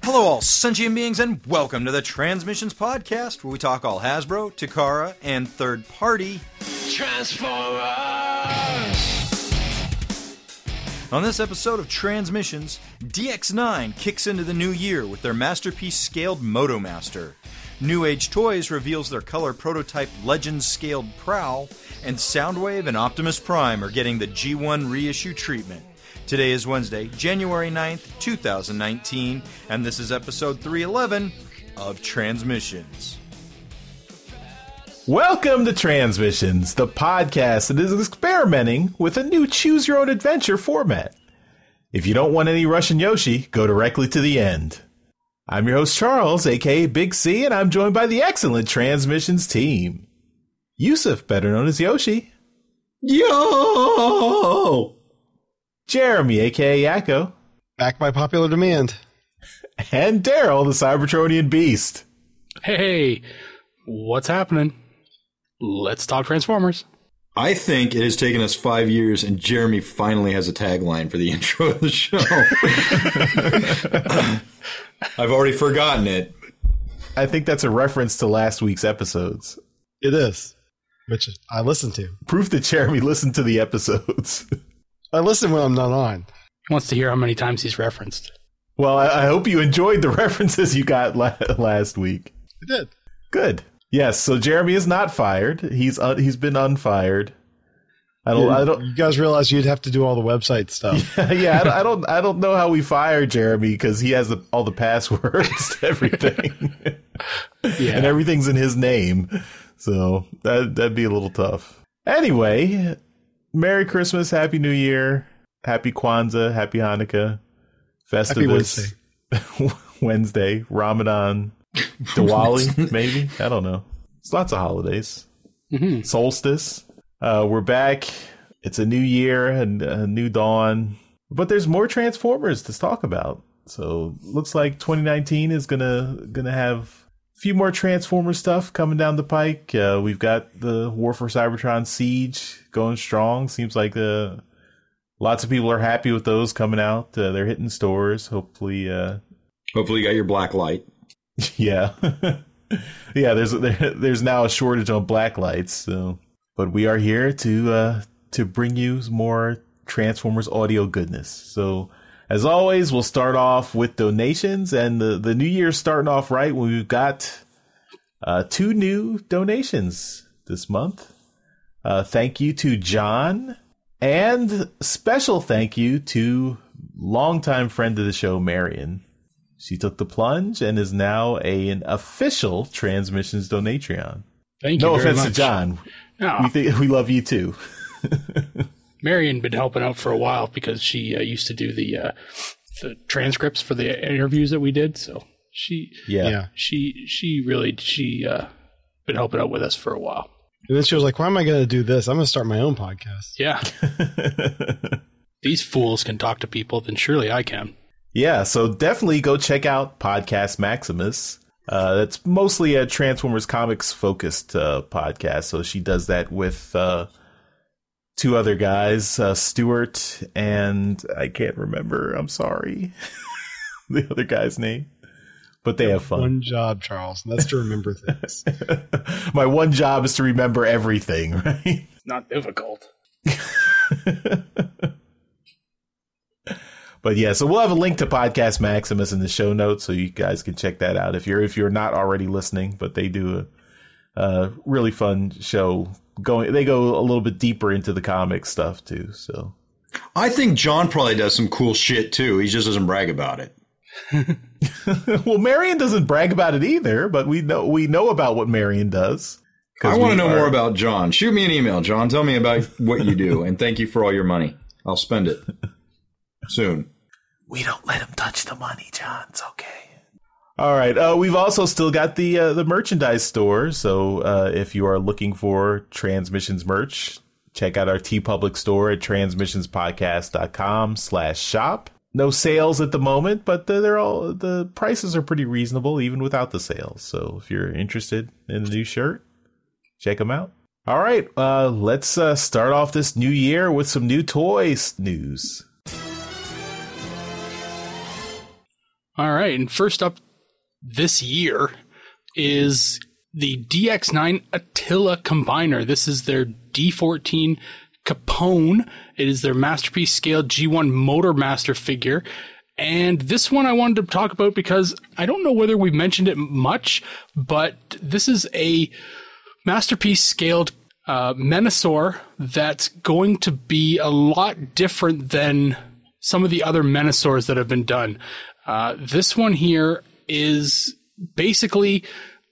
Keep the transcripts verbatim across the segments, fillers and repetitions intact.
Hello all sentient beings and welcome to the Transmissions Podcast, where we talk all Hasbro, Takara, and third-party Transformers! On this episode of Transmissions, D X nine kicks into the new year with their masterpiece-scaled Motomaster. New Age Toys reveals their color prototype Legends-scaled Prowl, and Soundwave and Optimus Prime are getting the G one reissue treatment. Today is Wednesday, January ninth, two thousand nineteen, and this is episode three eleven of Transmissions. Welcome to Transmissions, the podcast that is experimenting with a new choose-your-own-adventure format. If you don't want any Russian Yoshi, go directly to the end. I'm your host, Charles, aka Big C, and I'm joined by the excellent Transmissions team. Yusuf, better known as Yoshi. Yo! Jeremy, aka Yakko. Back by popular demand. And Daryl, the Cybertronian Beast. Hey, what's happening? Let's talk Transformers. I think it has taken us five years, and Jeremy finally has a tagline for the intro of the show. I've already forgotten it. I think that's a reference to last week's episodes. It is, which I listened to. Proof that Jeremy listened to the episodes. I listen when I'm not on. He wants to hear how many times he's referenced. Well, I, I hope you enjoyed the references you got la- last week. I did. Good. Yes. So Jeremy is not fired. He's un- he's been unfired. I don't. Yeah, I don't. You guys realize you'd have to do all the website stuff. Yeah. yeah I, don't, I don't. I don't know how we fire Jeremy because he has the, all the passwords to everything. Yeah. And everything's in his name. So that that'd be a little tough. Anyway. Merry Christmas, Happy New Year, Happy Kwanzaa, Happy Hanukkah, Festivus, Happy Wednesday, Wednesday, Ramadan, Diwali, maybe? I don't know. It's lots of holidays. Mm-hmm. Solstice. Uh, we're back. It's a new year and a new dawn. But there's more Transformers to talk about. So looks like twenty nineteen is gonna gonna have few more Transformer stuff coming down the pike. Uh, we've got the War for Cybertron Siege going strong. Seems like uh, lots of people are happy with those coming out. Uh, they're hitting stores. Hopefully, uh, hopefully you got your black light. Yeah, yeah. There's there, there's now a shortage on black lights. So, but we are here to uh, to bring you more Transformers audio goodness. So. As always, we'll start off with donations, and the, the new year's starting off right when we've got uh, two new donations this month. Uh, thank you to John, and special thank you to longtime friend of the show, Marion. She took the plunge and is now a, an official Transmissions Donatreon. Thank you No very offense much. to John. No. We, think, we love you too. Marion been helping out for a while because she uh, used to do the uh, the transcripts for the interviews that we did. So she, Yeah. Yeah. she, she really, she uh, been helping out with us for a while. And then she was like, why am I going to do this? I'm going to start my own podcast. Yeah. These fools can talk to people, then surely I can. Yeah, so definitely go check out Podcast Maximus. Uh, that's mostly a Transformers comics focused uh, podcast. So she does that with uh, two other guys, uh, Stuart and I can't remember. I'm sorry. The other guy's name. But they have fun. One job, Charles, and that's to remember things. My one job is to remember everything, right? It's not difficult. But yeah, so we'll have a link to Podcast Maximus in the show notes, so you guys can check that out if you're if you're not already listening. But they do a, a really fun show. Going, they go a little bit deeper into the comic stuff too. So I think John probably does some cool shit too. He just doesn't brag about it. Well, Marion doesn't brag about it either, but we know we know about what Marion does. I want to know are, more about John. Shoot me an email, John. Tell me about what you do, and thank you for all your money. I'll spend it soon. We don't let him touch the money, John. It's okay. All right. Uh, we've also still got the uh, the merchandise store. So uh, if you are looking for Transmissions merch, check out our TeePublic store at transmissionspodcast.com slash shop. No sales at the moment, but they're all the prices are pretty reasonable even without the sales. So if you're interested in a new shirt, check them out. All right. Uh, let's uh, start off this new year with some new toys news. All right, and first up this year is the D X nine Attila Combiner. This is their D fourteen Capone. It is their Masterpiece Scale G one Motormaster figure. And this one I wanted to talk about because I don't know whether we mentioned it much, but this is a Masterpiece Scaled uh, Menasor that's going to be a lot different than some of the other Menasors that have been done. Uh, this one here is basically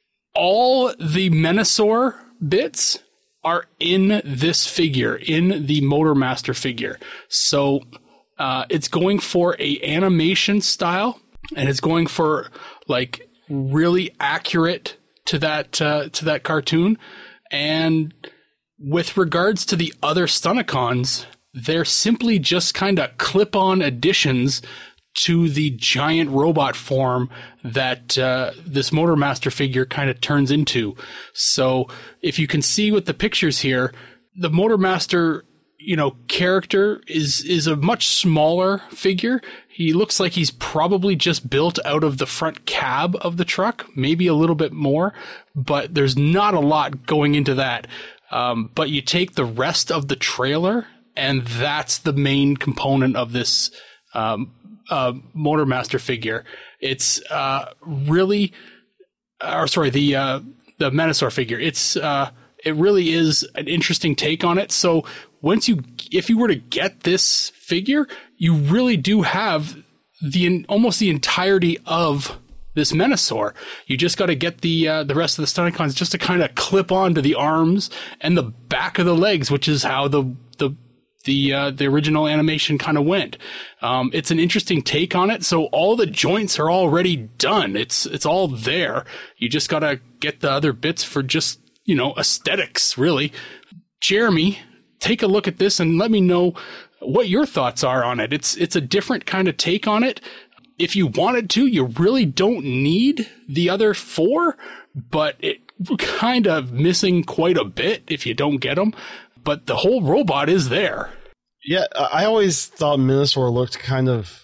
all the Menasor bits are in this figure, in the Motormaster figure. So uh, it's going for a animation style, and it's going for like really accurate to that uh, to that cartoon. And with regards to the other Stunicons, they're simply just kind of clip-on additions to the giant robot form that uh, this Motormaster figure kind of turns into. So if you can see with the pictures here, the Motormaster, you know, character is is a much smaller figure. He looks like he's probably just built out of the front cab of the truck, maybe a little bit more, but there's not a lot going into that. Um, but you take the rest of the trailer, and that's the main component of this um, uh, Motormaster figure. It's uh, really, or sorry, the uh, the Menasor figure. It's uh, it really is an interesting take on it. So once you, if you were to get this figure, you really do have the almost the entirety of this Menasor. You just got to get the uh, the rest of the Stunicons just to kind of clip onto the arms and the back of the legs, which is how the the the uh, the original animation kind of went. Um, it's an interesting take on it. So all the joints are already done. It's it's all there. You just got to get the other bits for just, you know, aesthetics, really. Jeremy, take a look at this and let me know what your thoughts are on it. It's it's a different kind of take on it. If you wanted to, you really don't need the other four, but it kind of missing quite a bit if you don't get them. But the whole robot is there. Yeah, I always thought Menasor looked kind of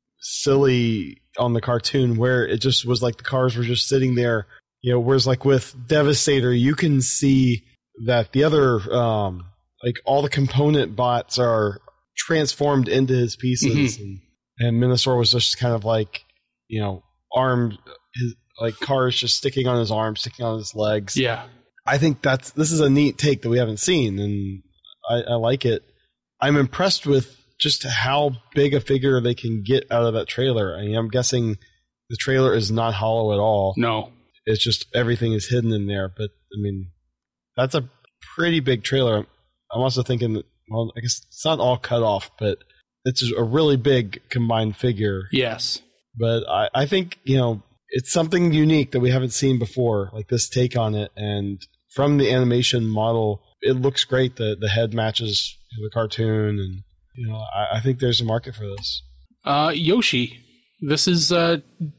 silly on the cartoon, where it just was like the cars were just sitting there. You know, whereas like with Devastator, you can see that the other, um, like all the component bots are transformed into his pieces, mm-hmm. and, and Menasor was just kind of like, you know, arms, his, like cars just sticking on his arms, sticking on his legs. Yeah. I think that's, this is a neat take that we haven't seen, and I, I like it. I'm impressed with just how big a figure they can get out of that trailer. I mean, I'm guessing the trailer is not hollow at all. No. It's just everything is hidden in there. But, I mean, that's a pretty big trailer. I'm also thinking that, well, I guess it's not all cut off, but it's a really big combined figure. Yes. But I, I think, you know, it's something unique that we haven't seen before, like this take on it. And from the animation model, it looks great. The the head matches the cartoon, and you know, I, I think there's a market for this. Uh, Yoshi, this is uh,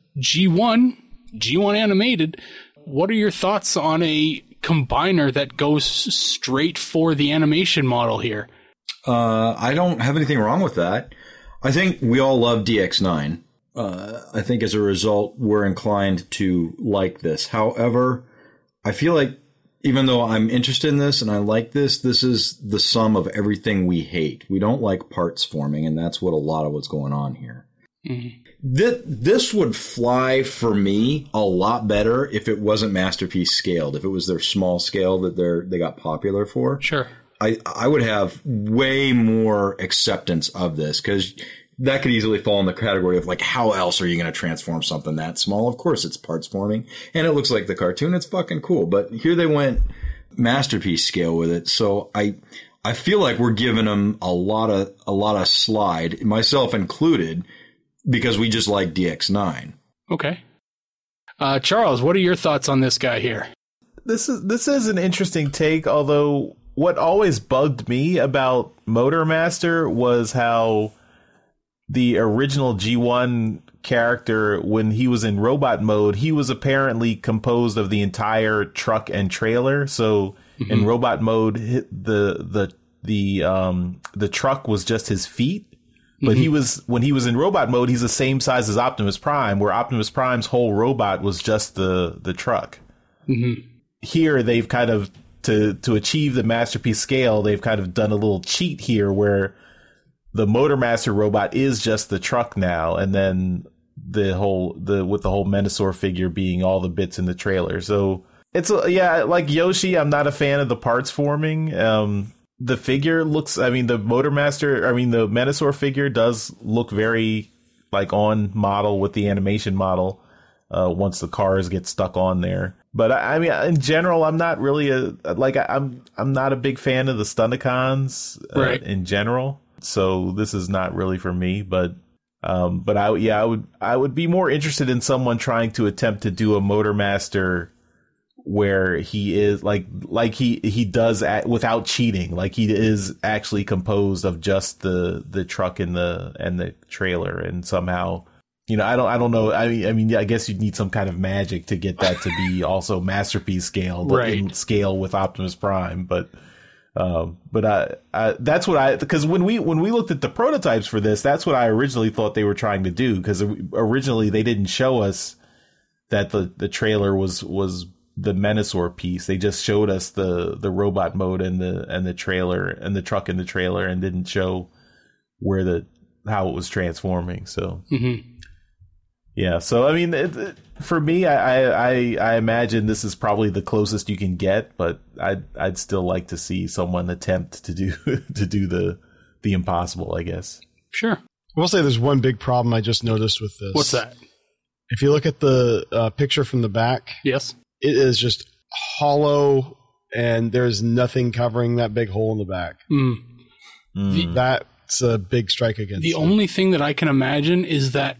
G one, G one animated. What are your thoughts on a combiner that goes straight for the animation model here? Uh, I don't have anything wrong with that. I think we all love D X nine. Uh, I think as a result, we're inclined to like this. However, I feel like even though I'm interested in this and I like this, this is the sum of everything we hate. We don't like parts forming, and that's what a lot of what's going on here. Mm-hmm. This, this would fly for me a lot better if it wasn't Masterpiece scaled, if it was their small scale that they're they got popular for. Sure. I, I would have way more acceptance of this, because that could easily fall in the category of like, how else are you going to transform something that small? Of course it's parts forming, and it looks like the cartoon. It's fucking cool. But here they went Masterpiece scale with it. So I I feel like we're giving them a lot of a lot of slide, myself included, because we just like D X nine. Okay. Uh, Charles, what are your thoughts on this guy here? This is this is an interesting take, although what always bugged me about Motormaster was how the original G one character, when he was in robot mode, he was apparently composed of the entire truck and trailer. So mm-hmm. in robot mode, the the the um the truck was just his feet. But Mm-hmm. he was, when he was in robot mode, he's the same size as Optimus Prime, where Optimus Prime's whole robot was just the, the truck. Mm-hmm. Here, they've kind of, to, to achieve the Masterpiece scale, they've kind of done a little cheat here where the Motormaster robot is just the truck now, and then the whole, the, with the whole Menasor figure being all the bits in the trailer. So, it's, a, yeah, like Yoshi, I'm not a fan of the parts forming. Um, the figure looks, I mean, the Motormaster, I mean, the Menasor figure does look very, like, on model with the animation model, uh, once the cars get stuck on there. But, I, I mean, in general, I'm not really a, like, I, I'm, I'm not a big fan of the Stunticons, uh, Right. in general. So this is not really for me, but, um, but I, yeah, I would, I would be more interested in someone trying to attempt to do a Motormaster where he is like like he he does at, without cheating, like he is actually composed of just the the truck and the and the trailer, and somehow, you know, I don't I don't know I mean I mean I guess you'd need some kind of magic to get that to be also Masterpiece scale, but Right. in scale with Optimus Prime. But um but I, I that's what I because when we when we looked at the prototypes for this, that's what I originally thought they were trying to do, because originally they didn't show us that the the trailer was was the Menasor piece. They just showed us the the robot mode and the and the trailer and the truck in the trailer, and didn't show where the how it was transforming. So Mm-hmm. yeah, so I mean, it, it, for me, I, I I imagine this is probably the closest you can get, but I'd I'd still like to see someone attempt to do to do the the impossible, I guess. Sure. I will say there's one big problem I just noticed with this. What's that? If you look at the uh, picture from the back, Yes. it is just hollow, and there's nothing covering that big hole in the back. Mm. Mm. That's a big strike against The it. only thing that I can imagine is that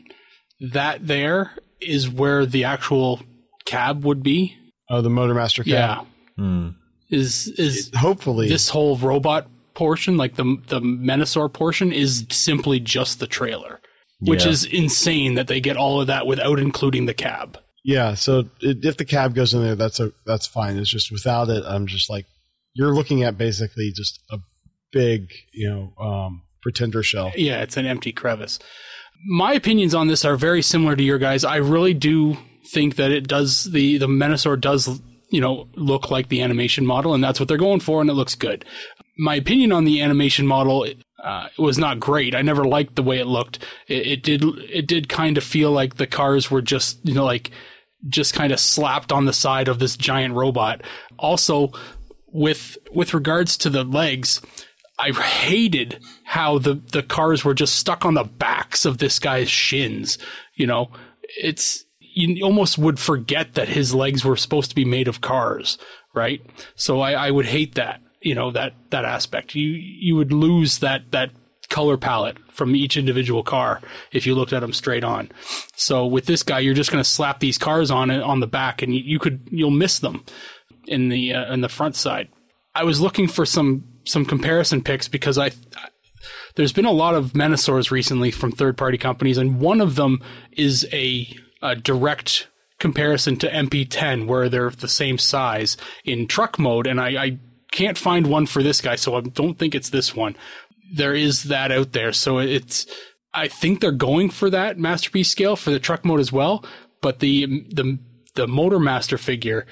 that there is where the actual cab would be. Oh, the Motormaster cab. Yeah. Mm. Is is Hopefully. this whole robot portion, like the the Menasor portion, is simply just the trailer, which Yeah. is insane that they get all of that without including the cab. Yeah, so it, if the cab goes in there, that's a that's fine. It's just without it, I'm just like, you're looking at basically just a big, you know, um, pretender shell. Yeah, it's an empty crevice. My opinions on this are very similar to your guys. I really do think that it does, the, the Menasor does, you know, look like the animation model, and that's what they're going for, and it looks good. My opinion on the animation model uh, was not great. I never liked the way it looked. It, it did it did kind of feel like the cars were just, you know, like just kind of slapped on the side of this giant robot. Also, with with regards to the legs, I hated how the, the cars were just stuck on the backs of this guy's shins. You know, it's, you almost would forget that his legs were supposed to be made of cars, right? So I, I would hate that, you know, that, that aspect. You, you would lose that, that color palette from each individual car if you looked at them straight on. So with this guy, you're just going to slap these cars on it, on the back, and you, you could, you'll miss them in the, uh, in the front side. I was looking for some, some comparison pics because I, there's been a lot of Menasors recently from third party companies, and one of them is a, a direct comparison to M P ten where they're the same size in truck mode. And I, I can't find one for this guy, so I don't think it's this one. There is that out there. So it's, I think they're going for that Masterpiece scale for the truck mode as well. But the, the, the Motormaster figure,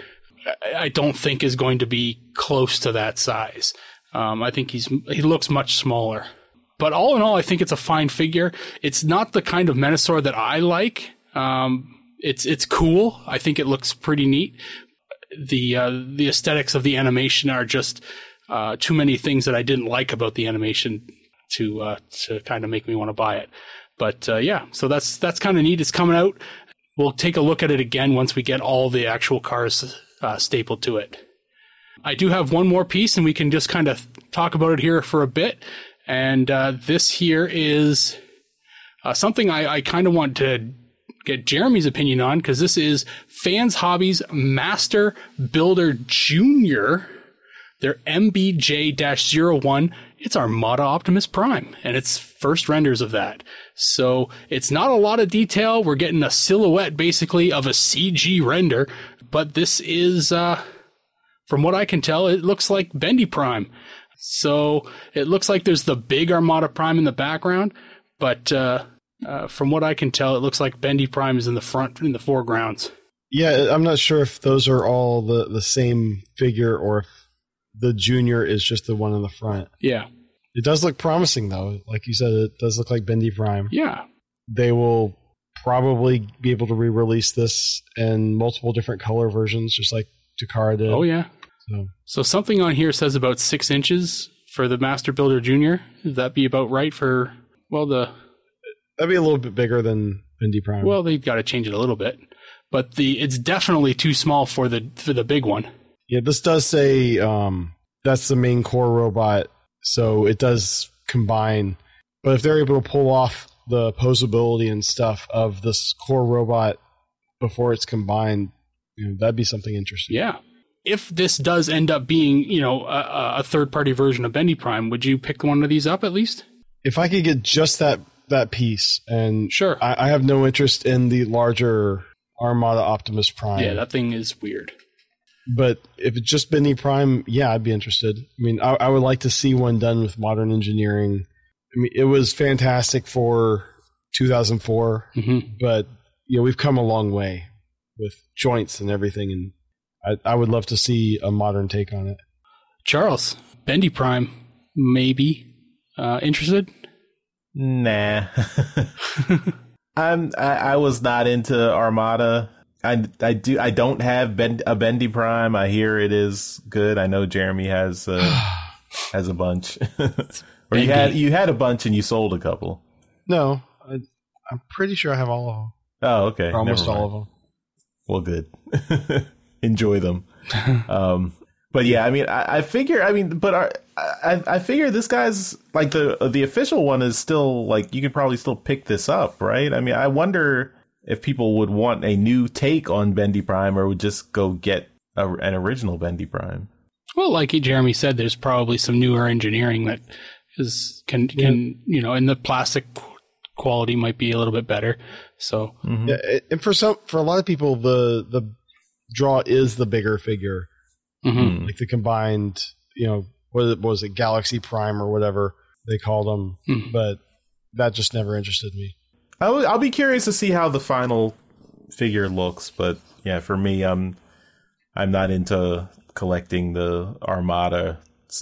I don't think is going to be close to that size. Um, I think he's he looks much smaller. But all in all, I think it's a fine figure. It's not the kind of Menasor that I like. Um, it's it's cool. I think it looks pretty neat. The uh, the aesthetics of the animation are just uh, too many things that I didn't like about the animation to uh, to kind of make me want to buy it. But uh, yeah, so that's that's kind of neat. It's coming out. We'll take a look at it again once we get all the actual cars uh, stapled to it. I do have one more piece, and we can just kind of talk about it here for a bit. And uh, this here is uh, something I, I kind of want to get Jeremy's opinion on, because this is Fans Hobbies Master Builder Junior, their M B J zero one. It's Armada Optimus Prime, and it's first renders of that. So it's not a lot of detail. We're getting a silhouette, basically, of a C G render. But this is... Uh, From what I can tell, it looks like Bendy Prime. So it looks like there's the big Armada Prime in the background, but uh, uh, from what I can tell, it looks like Bendy Prime is in the front, in the foregrounds. Yeah, I'm not sure if those are all the, the same figure or if the Junior is just the one in the front. Yeah. It does look promising, though. Like you said, it does look like Bendy Prime. Yeah. They will probably be able to re-release this in multiple different color versions, just like Takara did. Oh, yeah. So, so something on here says about six inches for the Master Builder Junior. Would that be about right for, well, the... That'd be a little bit bigger than Bendy Prime. Well, they've got to change it a little bit. But the it's definitely too small for the for the big one. Yeah, this does say um, that's the main core robot, so it does combine. But if they're able to pull off the posability and stuff of this core robot before it's combined, you know, that'd be something interesting. Yeah. If this does end up being, you know, a, a third-party version of Bendy Prime, would you pick one of these up at least? If I could get just that that piece, and sure, I, I have no interest in the larger Armada Optimus Prime. Yeah, that thing is weird. But if it's just Bendy Prime, yeah, I'd be interested. I mean, I, I would like to see one done with modern engineering. I mean, it was fantastic for two thousand four, mm-hmm. but you know, we've come a long way with joints and everything, and I, I would love to see a modern take on it. Charles, Bendy Prime, maybe uh, interested? Nah. I'm. I, I was not into Armada. I, I do. I don't have ben, a Bendy Prime. I hear it is good. I know Jeremy has uh, has a bunch. Or you had you had a bunch and you sold a couple. No, I, I'm pretty sure I have all of them. Oh, okay. Or almost all of them. Well, good. Enjoy them. um, but yeah, I mean, I, I figure. I mean, but our, I I figure this guy's like the the official one is still like you could probably still pick this up, right? I mean, I wonder if people would want a new take on Bendy Prime or would just go get a, an original Bendy Prime. Well, like Jeremy said, there's probably some newer engineering that is can can yeah. you know, and the plastic quality might be a little bit better. So mm-hmm. yeah, and for some for a lot of people, the the draw is the bigger figure, mm-hmm. like the combined, you know, what was it, Galaxy Prime or whatever they called them, mm-hmm. but that just never interested me. I'll, I'll be curious to see how the final figure looks, but yeah, for me, I'm I'm not into collecting the Armada,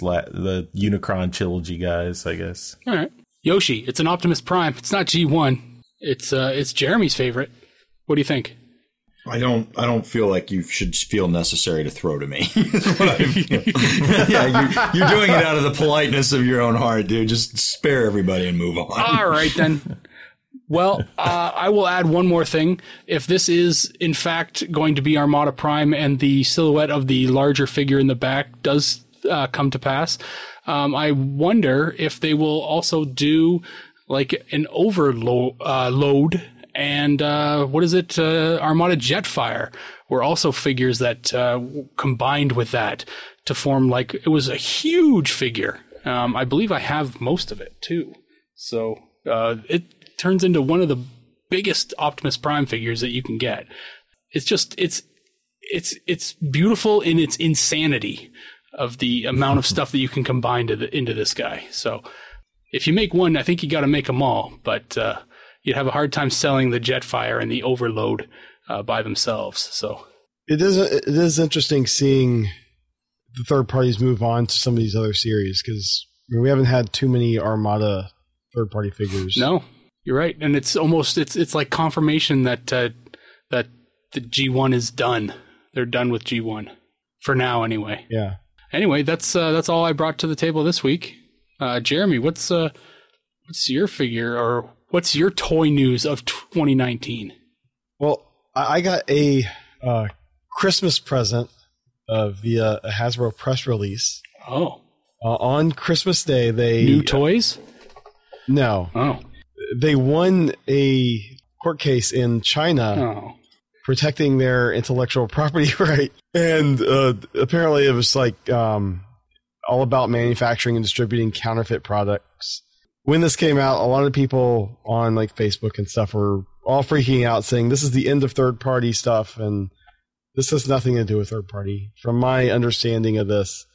the Unicron trilogy guys, I guess. All right, Yoshi, it's an Optimus Prime. It's not G one. It's uh, it's Jeremy's favorite. What do you think? I don't. I don't feel like you should feel necessary to throw to me. What I feel. Yeah, you're, you're doing it out of the politeness of your own heart, dude. Just spare everybody and move on. All right then. Well, uh, I will add one more thing. If this is, in fact, going to be Armada Prime and the silhouette of the larger figure in the back does uh, come to pass, um, I wonder if they will also do like an overload uh, load and uh, what is it? Uh, Armada Jetfire were also figures that uh, combined with that to form like it was a huge figure. Um, I believe I have most of it too. So uh, it turns into one of the biggest Optimus Prime figures that you can get. It's just it's it's it's beautiful in its insanity of the amount of stuff that you can combine to the, into this guy. So if you make one, I think you got to make them all, but uh, you'd have a hard time selling the Jetfire and the Overload uh, by themselves. So it is it is interesting seeing the third parties move on to some of these other series because I mean, we haven't had too many Armada third party figures. No. You're right, and it's almost it's it's like confirmation that uh, that the G one is done. They're done with G one for now, anyway. Yeah. Anyway, that's uh, that's all I brought to the table this week. Uh, Jeremy, what's uh, what's your figure or what's your toy news of twenty nineteen? Well, I got a uh, Christmas present uh, via a Hasbro press release. Oh. Uh, on Christmas Day, they new toys? Uh, no. Oh. They won a court case in China oh. protecting their intellectual property right. And uh, apparently it was like um, all about manufacturing and distributing counterfeit products. When this came out, a lot of people on like Facebook and stuff were all freaking out saying this is the end of third party stuff. And this has nothing to do with third party. From my understanding of this,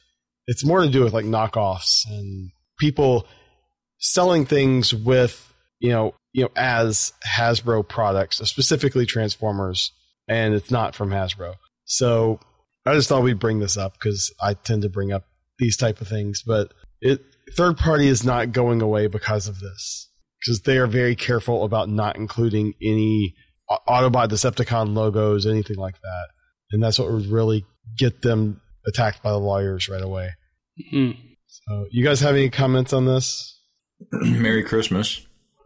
it's more to do with like knockoffs and people selling things with, you know, you know, as Hasbro products, specifically Transformers, and it's not from Hasbro. So I just thought we'd bring this up because I tend to bring up these type of things, but it third party is not going away because of this, because they are very careful about not including any Autobot Decepticon logos, anything like that, and that's what would really get them attacked by the lawyers right away. Mm-hmm. So, you guys have any comments on this? Merry Christmas.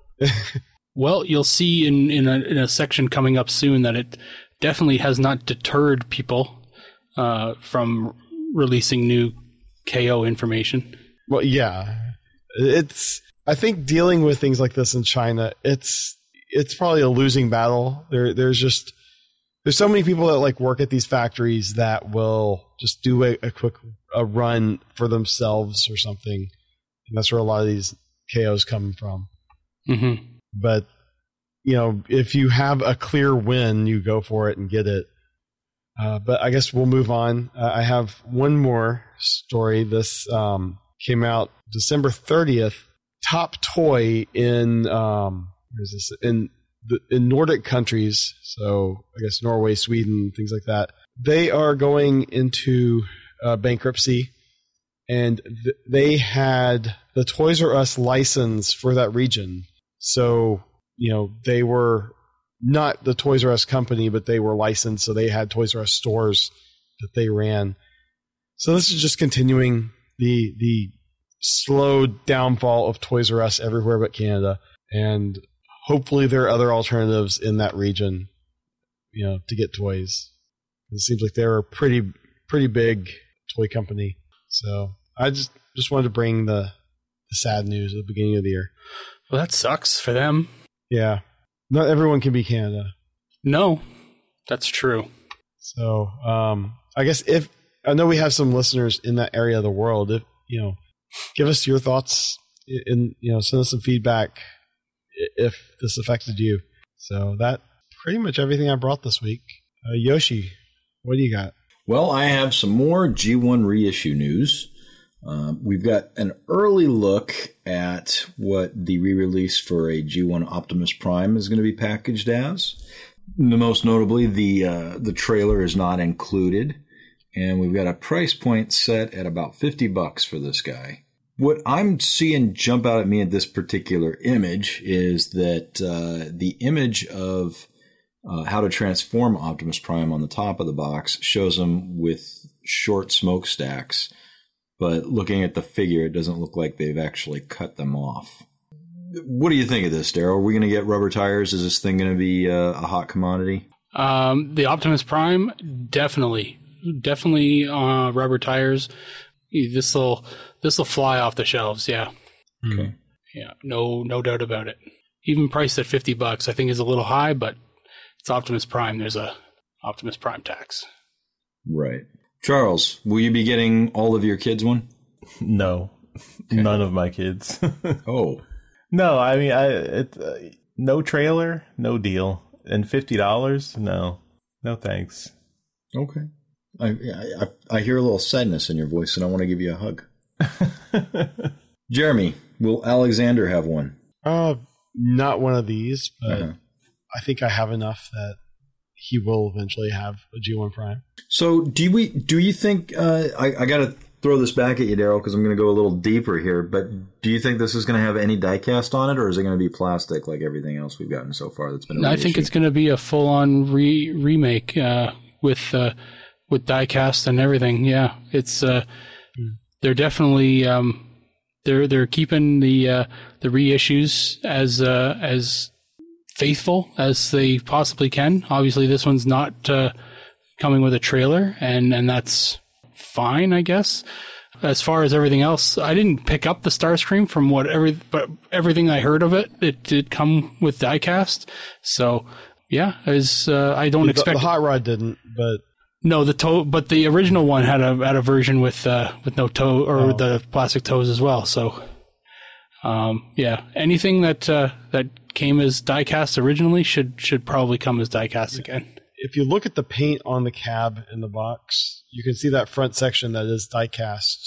Well, you'll see in in a, in a section coming up soon that it definitely has not deterred people uh, from releasing new K O information. Well, yeah, it's. I think dealing with things like this in China, it's it's probably a losing battle. There, there's just there's so many people that like work at these factories that will just do a, a quick a run for themselves or something, and that's where a lot of these K Os come from. Mm-hmm. But you know, if you have a clear win, you go for it and get it. Uh, but I guess we'll move on. Uh, I have one more story. This um, came out December thirtieth. Top toy in um, where is this in the in Nordic countries? So I guess Norway, Sweden, things like that. They are going into uh, bankruptcy, and th- they had the Toys R Us license for that region. So you know they were not the Toys R Us company, but they were licensed, so they had Toys R Us stores that they ran. So this is just continuing the the slow downfall of Toys R Us everywhere but Canada, and hopefully there are other alternatives in that region, you know, to get toys. It seems like they're a pretty pretty big toy company. So I just just wanted to bring the, the sad news at the beginning of the year. Well, that sucks for them. Yeah. Not everyone can be Canada. No, that's true. So um, I guess if I know we have some listeners in that area of the world, if you know, give us your thoughts and you know, send us some feedback if this affected you. So that pretty much everything I brought this week. Uh, Yoshi, what do you got? Well, I have some more G one reissue news. Uh, we've got an early look at what the re-release for a G one Optimus Prime is going to be packaged as. Most notably, the uh, the trailer is not included, and we've got a price point set at about fifty bucks for this guy. What I'm seeing jump out at me at this particular image is that uh, the image of uh, how to transform Optimus Prime on the top of the box shows him with short smokestacks. But looking at the figure, it doesn't look like they've actually cut them off. What do you think of this, Daryl? Are we going to get rubber tires? Is this thing going to be uh, a hot commodity? Um, the Optimus Prime, definitely. Definitely uh, rubber tires. This'll this'll fly off the shelves, yeah. Okay. Yeah, no no doubt about it. Even priced at fifty bucks, I think is a little high, but it's Optimus Prime. There's a Optimus Prime tax. Right. Charles, will you be getting all of your kids one? No, okay. None of my kids. Oh, no. I mean, I it, uh, no trailer, no deal, and fifty dollars. No, no thanks. Okay. I, I I hear a little sadness in your voice, and I want to give you a hug. Jeremy, will Alexander have one? Uh, not one of these, but uh-huh. I think I have enough that he will eventually have a G one Prime. So do we? Do you think? Uh, I, I got to throw this back at you, Daryl, because I'm going to go a little deeper here. But do you think this is going to have any die-cast on it, or is it going to be plastic like everything else we've gotten so far? That's been. A I think it's going to be a full-on re- remake uh, with uh, with die-cast and everything. Yeah, it's uh, they're definitely um, they're they're keeping the uh, the reissues as uh, as faithful as they possibly can. Obviously, this one's not uh, coming with a trailer, and, and that's fine, I guess. As far as everything else, I didn't pick up the Starscream from what every, but everything I heard of it, it did come with diecast. So, yeah, as uh, I don't the, expect the Hot Rod didn't, but no, the toe, but the original one had a had a version with uh, with no toe or oh. the plastic toes as well. So, um, yeah, anything that uh, that came as diecast originally should should probably come as diecast again. If you look at the paint on the cab in the box, you can see that front section that is diecast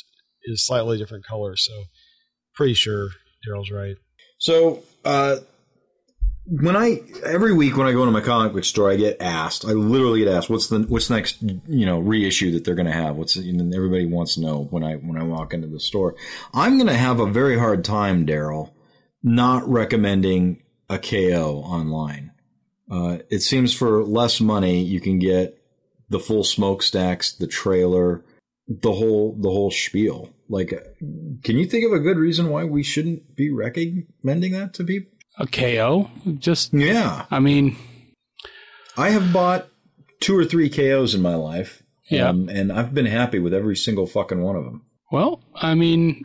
is slightly different color. So pretty sure Daryl's right. So, uh, when I every week when I go into my comic book store, I get asked. I literally get asked, "What's the what's the next you know reissue that they're going to have?" What's and everybody wants to know when I when I walk into the store. I'm going to have a very hard time, Daryl, not recommending a K O online. Uh, it seems for less money you can get the full smokestacks, the trailer, the whole the whole spiel. Like, can you think of a good reason why we shouldn't be recommending that to people? A K O? Just, yeah. I mean, I have bought two or three K Os in my life. Yeah. Um, and I've been happy with every single fucking one of them. Well, I mean,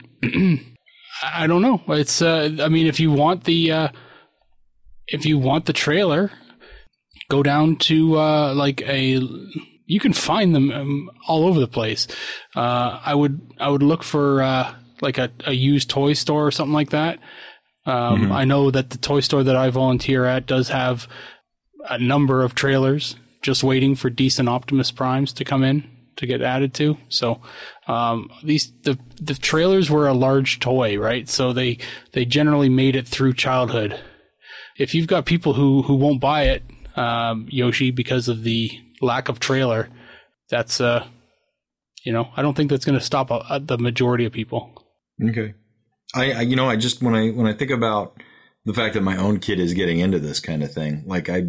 I don't know. It's, uh, I mean, if you want the, uh, if you want the trailer, go down to, uh, like a, you can find them um, all over the place. Uh, I would, I would look for, uh, like a, a used toy store or something like that. Um, mm-hmm. I know that the toy store that I volunteer at does have a number of trailers just waiting for decent Optimus Primes to come in to get added to. So, um, these, the, the trailers were a large toy, right? So they, they generally made it through childhood. If you've got people who, who won't buy it, um, Yoshi, because of the lack of trailer, that's, uh, you know, I don't think that's going to stop a, a, the majority of people. Okay. I, I, you know, I just, when I, when I think about the fact that my own kid is getting into this kind of thing, like I,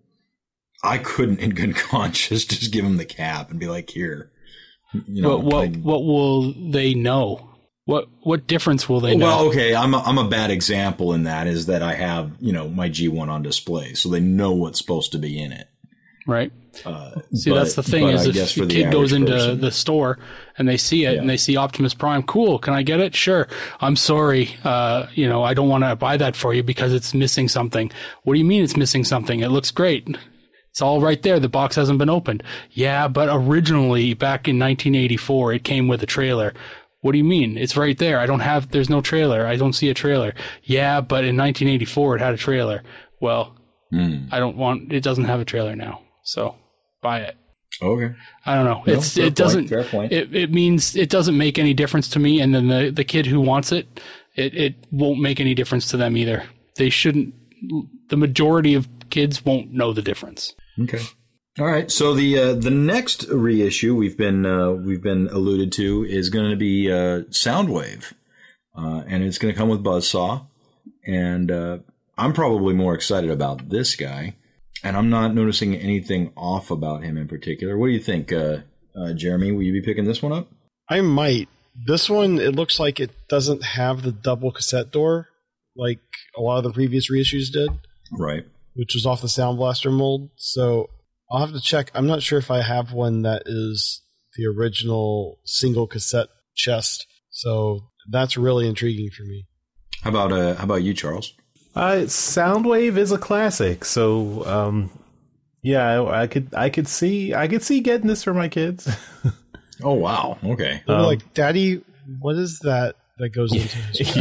I couldn't in good conscience just give him the cap and be like, here, you know, what, what, I, what will they know? What, what difference will they know? Well, okay. I'm a, I'm a bad example in that is that I have, you know, my G one on display, so they know what's supposed to be in it. Right. Uh, see, but, that's the thing is if a kid goes into person, the store and they see it yeah. and they see Optimus Prime, cool, can I get it? Sure. I'm sorry. Uh, you know, I don't want to buy that for you because it's missing something. What do you mean it's missing something? It looks great. It's all right there. The box hasn't been opened. Yeah, but originally back in nineteen eighty-four, it came with a trailer. What do you mean? It's right there. I don't have, there's no trailer. I don't see a trailer. Yeah, but in nineteen eighty-four, it had a trailer. Well, mm. I don't want, it doesn't have a trailer now. So buy it. Okay. I don't know. No, it's it doesn't. Fair point. It it means it doesn't make any difference to me, and then the, the kid who wants it, it it won't make any difference to them either. They shouldn't. The majority of kids won't know the difference. Okay. All right. So the uh, the next reissue we've been uh, we've been alluded to is going to be uh, Soundwave, uh, and it's going to come with Buzzsaw, and uh, I'm probably more excited about this guy. And I'm not noticing anything off about him in particular. What do you think, uh, uh, Jeremy? Will you be picking this one up? I might. This one, it looks like it doesn't have the double cassette door like a lot of the previous reissues did. Right. Which was off the Sound Blaster mold. So I'll have to check. I'm not sure if I have one that is the original single cassette chest. So that's really intriguing for me. How about uh, how about you, Charles? Uh, Soundwave is a classic, so um, yeah, I, I could I could see I could see getting this for my kids. Oh wow, okay. They're um, like, Daddy, what is that that goes into his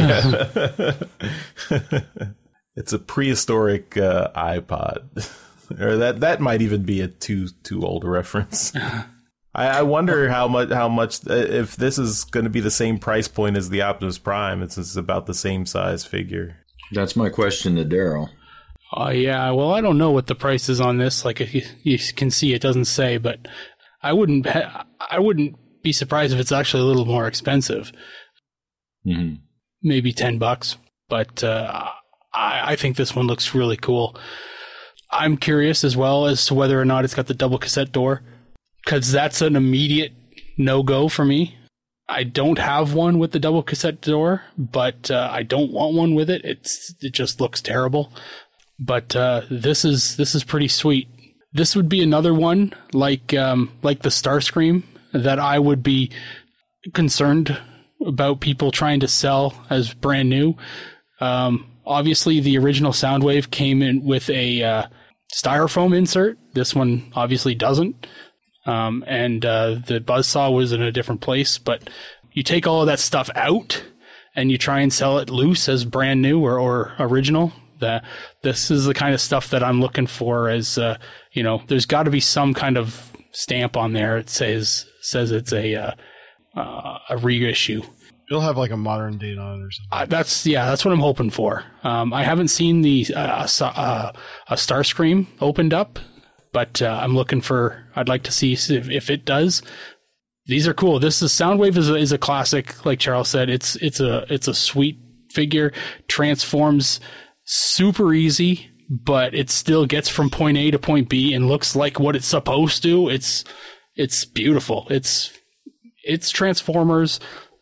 yeah. It's a prehistoric uh, iPod, or that that might even be a too too old a reference. I, I wonder how much how much if this is going to be the same price point as the Optimus Prime. It's, it's about the same size figure. That's my question to Daryl. Oh, uh, yeah. Well, I don't know what the price is on this. Like, you, you can see, it doesn't say, but I wouldn't ha- I wouldn't be surprised if it's actually a little more expensive. Mm-hmm. Maybe ten bucks. But uh, I, I think this one looks really cool. I'm curious as well as to whether or not it's got the double cassette door, because that's an immediate no-go for me. I don't have one with the double cassette door, but uh, I don't want one with it. It's it just looks terrible. But uh, this is this is pretty sweet. This would be another one like um, like the Starscream that I would be concerned about people trying to sell as brand new. Um, obviously, the original Soundwave came in with a uh, styrofoam insert. This one obviously doesn't. Um, and uh, the Buzzsaw was in a different place, but you take all of that stuff out and you try and sell it loose as brand new or, or original. The, this is the kind of stuff that I'm looking for as, uh, you know, there's got to be some kind of stamp on there. It says says it's a uh, uh, a reissue. It'll have like a modern date on it or something. Uh, that's yeah, that's what I'm hoping for. Um, I haven't seen the uh, uh, a Starscream opened up, but uh, I'm looking for. I'd like to see if, if it does. These are cool. This is Soundwave is a, is a classic, like Charles said. It's it's a it's a sweet figure. Transforms super easy, but it still gets from point A to point B and looks like what it's supposed to. It's it's beautiful. It's it's Transformers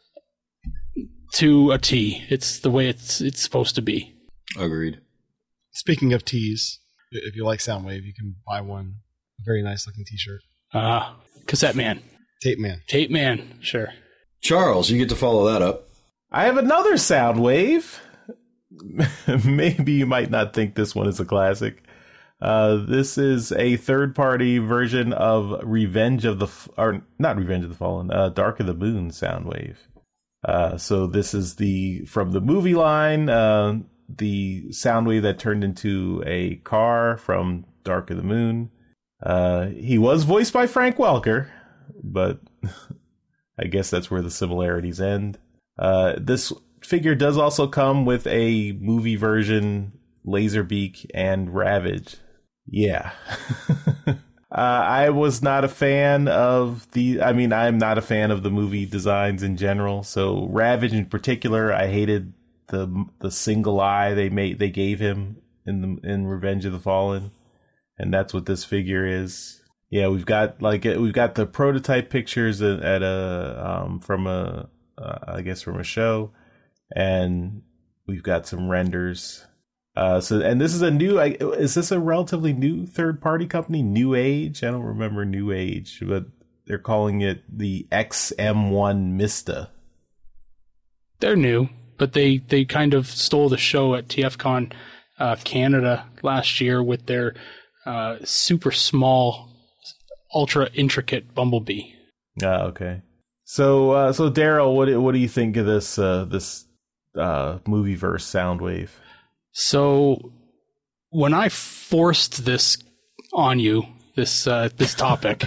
to a T. It's the way it's it's supposed to be. Agreed. Speaking of tees, if you like Soundwave, you can buy one. A very nice looking T-shirt. Uh, Cassette Man. Tape Man. Tape Man, sure. Charles, you get to follow that up. I have another Soundwave. Maybe you might not think this one is a classic. Uh, this is a third-party version of Revenge of the... F- or not Revenge of the Fallen, uh, Dark of the Moon Soundwave. Uh, so this is the from the movie line, uh, the Soundwave that turned into a car from Dark of the Moon. Uh, he was voiced by Frank Welker, but I guess that's where the similarities end. Uh, this figure does also come with a movie version, Laserbeak and Ravage. Yeah. uh, I was not a fan of the, I mean, I'm not a fan of the movie designs in general. So Ravage in particular, I hated the the single eye they made, they gave him in the in Revenge of the Fallen. And that's what this figure is. Yeah, we've got like we've got the prototype pictures at, at a um, from a uh, I guess from a show, and we've got some renders. Uh, so and this is a new. Is this a relatively new third party company? New Age. I don't remember New Age, but they're calling it the X M one Mista. They're new, but they they kind of stole the show at TFCon uh, Canada last year with their uh, super small, ultra intricate Bumblebee. Ah, okay. So, uh, so Daryl, what what do you think of this uh, this uh, movieverse Soundwave? So, when I forced this on you, this uh, this topic,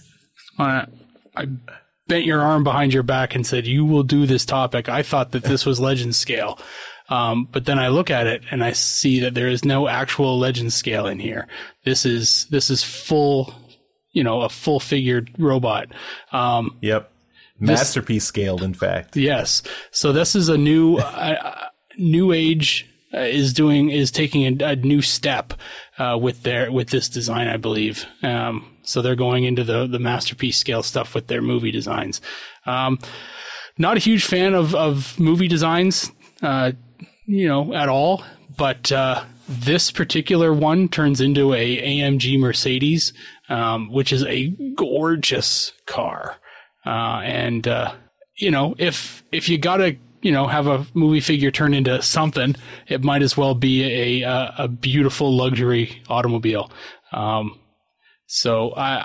I, I bent your arm behind your back and said, "You will do this topic." I thought that this was Legend scale. Um, but then I look at it and I see that there is no actual Legend scale in here. This is this is full, you know, a full figured robot. Um, yep, masterpiece this, scaled, in fact. Yes. So this is a new uh, new age uh, is doing is taking a, a new step uh, with their with this design, I believe. Um, so they're going into the the masterpiece scale stuff with their movie designs. Um, not a huge fan of of movie designs. Uh, you know, at all, but uh, this particular one turns into a A M G Mercedes, um, which is a gorgeous car. Uh, and, uh, you know, if if you gotta, you know, have a movie figure turn into something, it might as well be a a, a beautiful luxury automobile. Um, so I,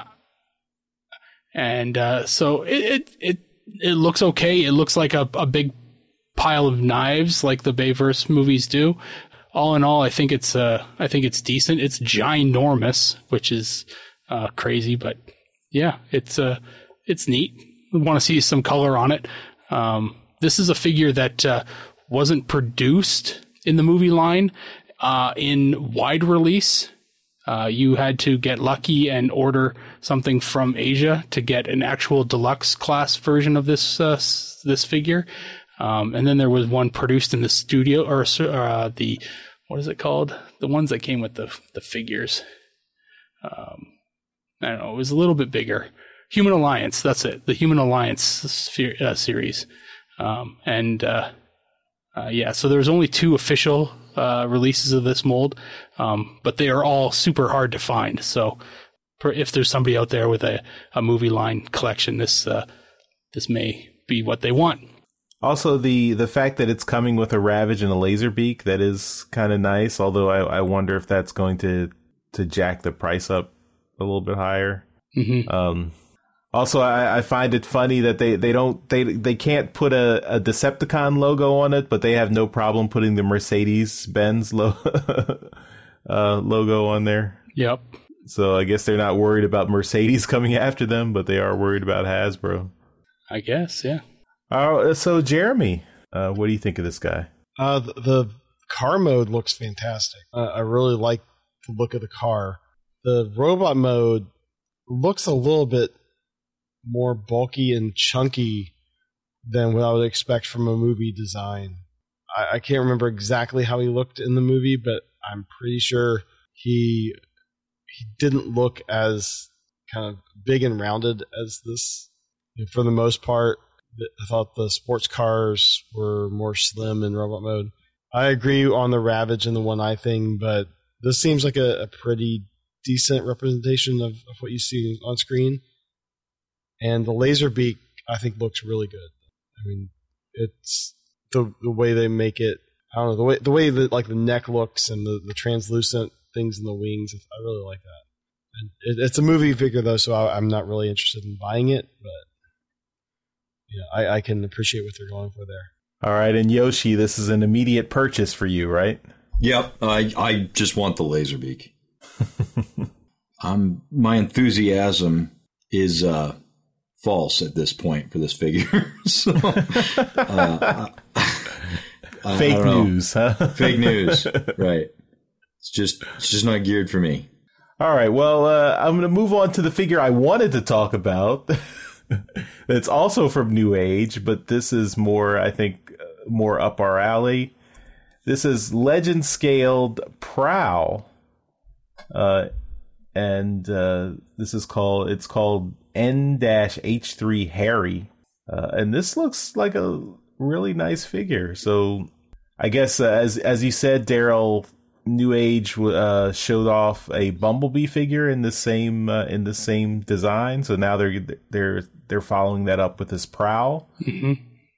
and uh, so it, it it it looks okay. It looks like a, a big pile of knives like the Bayverse movies do. All in all, I think it's uh I think it's decent. It's ginormous, which is uh crazy, but yeah, it's uh it's neat. We want to see some color on it. Um this is a figure that uh, wasn't produced in the movie line uh in wide release. Uh you had to get lucky and order something from Asia to get an actual deluxe class version of this uh, this figure. Um, and then there was one produced in the studio, or uh, the, what is it called? The ones that came with the the figures. Um, I don't know. It was a little bit bigger. Human Alliance. That's it. The Human Alliance sphere, uh, series. Um, and uh, uh, yeah, so there's only two official uh, releases of this mold, um, but they are all super hard to find. So if there's somebody out there with a, a movie line collection, this uh, this may be what they want. Also, the, the fact that it's coming with a Ravage and a Laserbeak, that is kind of nice, although I, I wonder if that's going to, to jack the price up a little bit higher. Mm-hmm. Um, also, I, I find it funny that they, they don't they they can't put a, a Decepticon logo on it, but they have no problem putting the Mercedes-Benz lo- uh, logo on there. Yep. So I guess they're not worried about Mercedes coming after them, but they are worried about Hasbro. I guess, yeah. Uh, so, Jeremy, uh, what do you think of this guy? Uh, the, the car mode looks fantastic. Uh, I really like the look of the car. The robot mode looks a little bit more bulky and chunky than what I would expect from a movie design. I, I can't remember exactly how he looked in the movie, but I'm pretty sure he he didn't look as kind of big and rounded as this. And for the most part, I thought the sports cars were more slim in robot mode. I agree on the Ravage and the One Eye thing, but this seems like a, a pretty decent representation of, of what you see on screen. And the Laserbeak, I think, looks really good. I mean, it's the the way they make it. I don't know the way the way that like the neck looks and the, the translucent things in the wings. I really like that. And it, it's a movie figure though, so I, I'm not really interested in buying it. But yeah, I, I can appreciate what they're going for there. All right, and Yoshi, this is an immediate purchase for you, right? Yep, I I just want the Laserbeak. um, my enthusiasm is uh, false at this point for this figure. so, uh, I, Fake I don't news, huh? Fake news, right? It's just it's just not geared for me. All right, well, uh, I'm going to move on to the figure I wanted to talk about. It's also from New Age, but this is more, I think, more up our alley. This is Legend Scaled Prowl. Uh, and uh, this is called, it's called N H three Harry. Uh, and this looks like a really nice figure. So I guess uh, as as you said, Daryl, New Age uh, showed off a Bumblebee figure in the same uh, in the same design. So now they're they're they're following that up with this Prowl. Mm-hmm.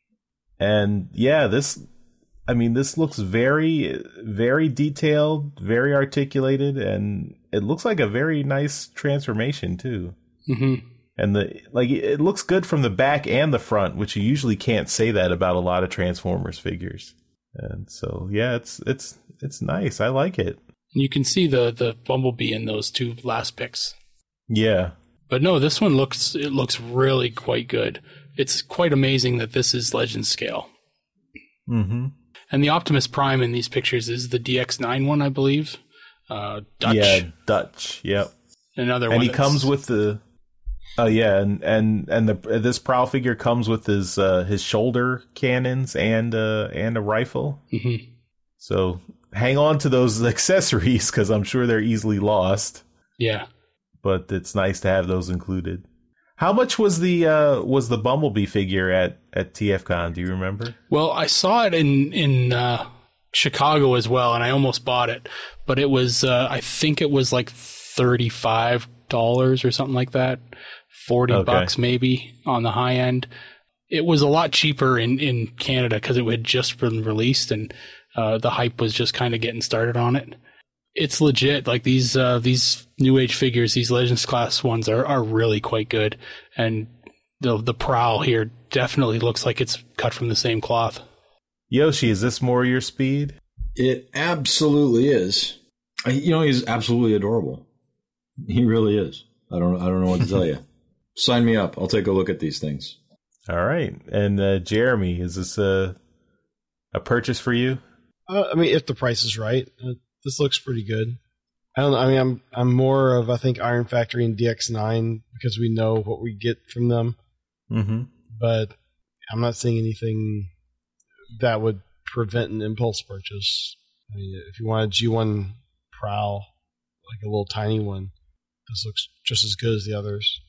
And yeah, this, I mean, this looks very, very detailed, very articulated, and it looks like a very nice transformation too. Mm-hmm. And the like, it looks good from the back and the front, which you usually can't say that about a lot of Transformers figures. And so, yeah, it's it's it's nice. I like it. You can see the the Bumblebee in those two last picks. Yeah. But no, this one looks it looks really quite good. It's quite amazing that this is Legend scale. Mm-hmm. And the Optimus Prime in these pictures is the D X nine one, I believe. Uh, Dutch. Yeah, Dutch. Yep. Another and one. he that's... comes with the. Oh yeah, and and and the this Prowl figure comes with his uh, his shoulder cannons and uh, and a rifle. Mm-hmm. So hang on to those accessories because I'm sure they're easily lost. Yeah. But it's nice to have those included. How much was the uh, was the Bumblebee figure at, at T F Con? Do you remember? Well, I saw it in in uh, Chicago as well, and I almost bought it. But it was uh, I think it was like thirty-five dollars or something like that, forty okay. bucks maybe on the high end. It was a lot cheaper in in Canada because it had just been released, and uh, the hype was just kind of getting started on it. It's legit. Like these uh, these New Age figures, these Legends class ones are, are really quite good. And the the Prowl here definitely looks like it's cut from the same cloth. Yoshi, is this more your speed? It absolutely is. I, you know, he's absolutely adorable. He really is. I don't I don't know what to tell you. Sign me up. I'll take a look at these things. All right. And uh, Jeremy, is this a a purchase for you? Uh, I mean, if the price is right. Uh, This looks pretty good. I don't know. I mean, I'm I'm more of I think Iron Factory and D X nine because we know what we get from them. Mm-hmm. But I'm not seeing anything that would prevent an impulse purchase. I mean, if you want a G one Prowl, like a little tiny one, this looks just as good as the others.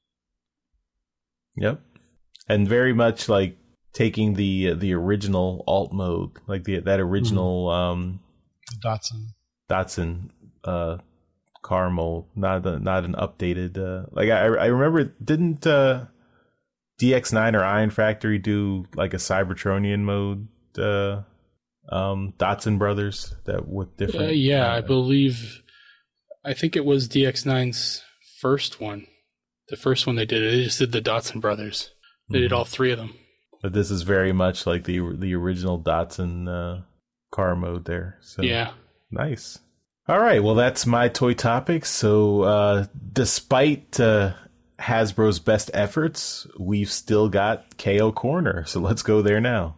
Yep, and very much like taking the the original alt mode, like the that original. Mm-hmm. Um, Datsun. Datsun uh, car mold, not a, not an updated. Uh, like I I remember, didn't uh, D X nine or Iron Factory do like a Cybertronian mode? Uh, um, Datsun Brothers that with different. Uh, yeah, uh, I believe. I think it was D X nine's first one. The first one they did. They just did the Datsun Brothers. They mm-hmm. did all three of them. But this is very much like the the original Datsun. Uh, car mode there. So yeah, nice. All right, well, that's my toy topic. So uh despite uh Hasbro's best efforts, we've still got K O Corner. So let's go there now.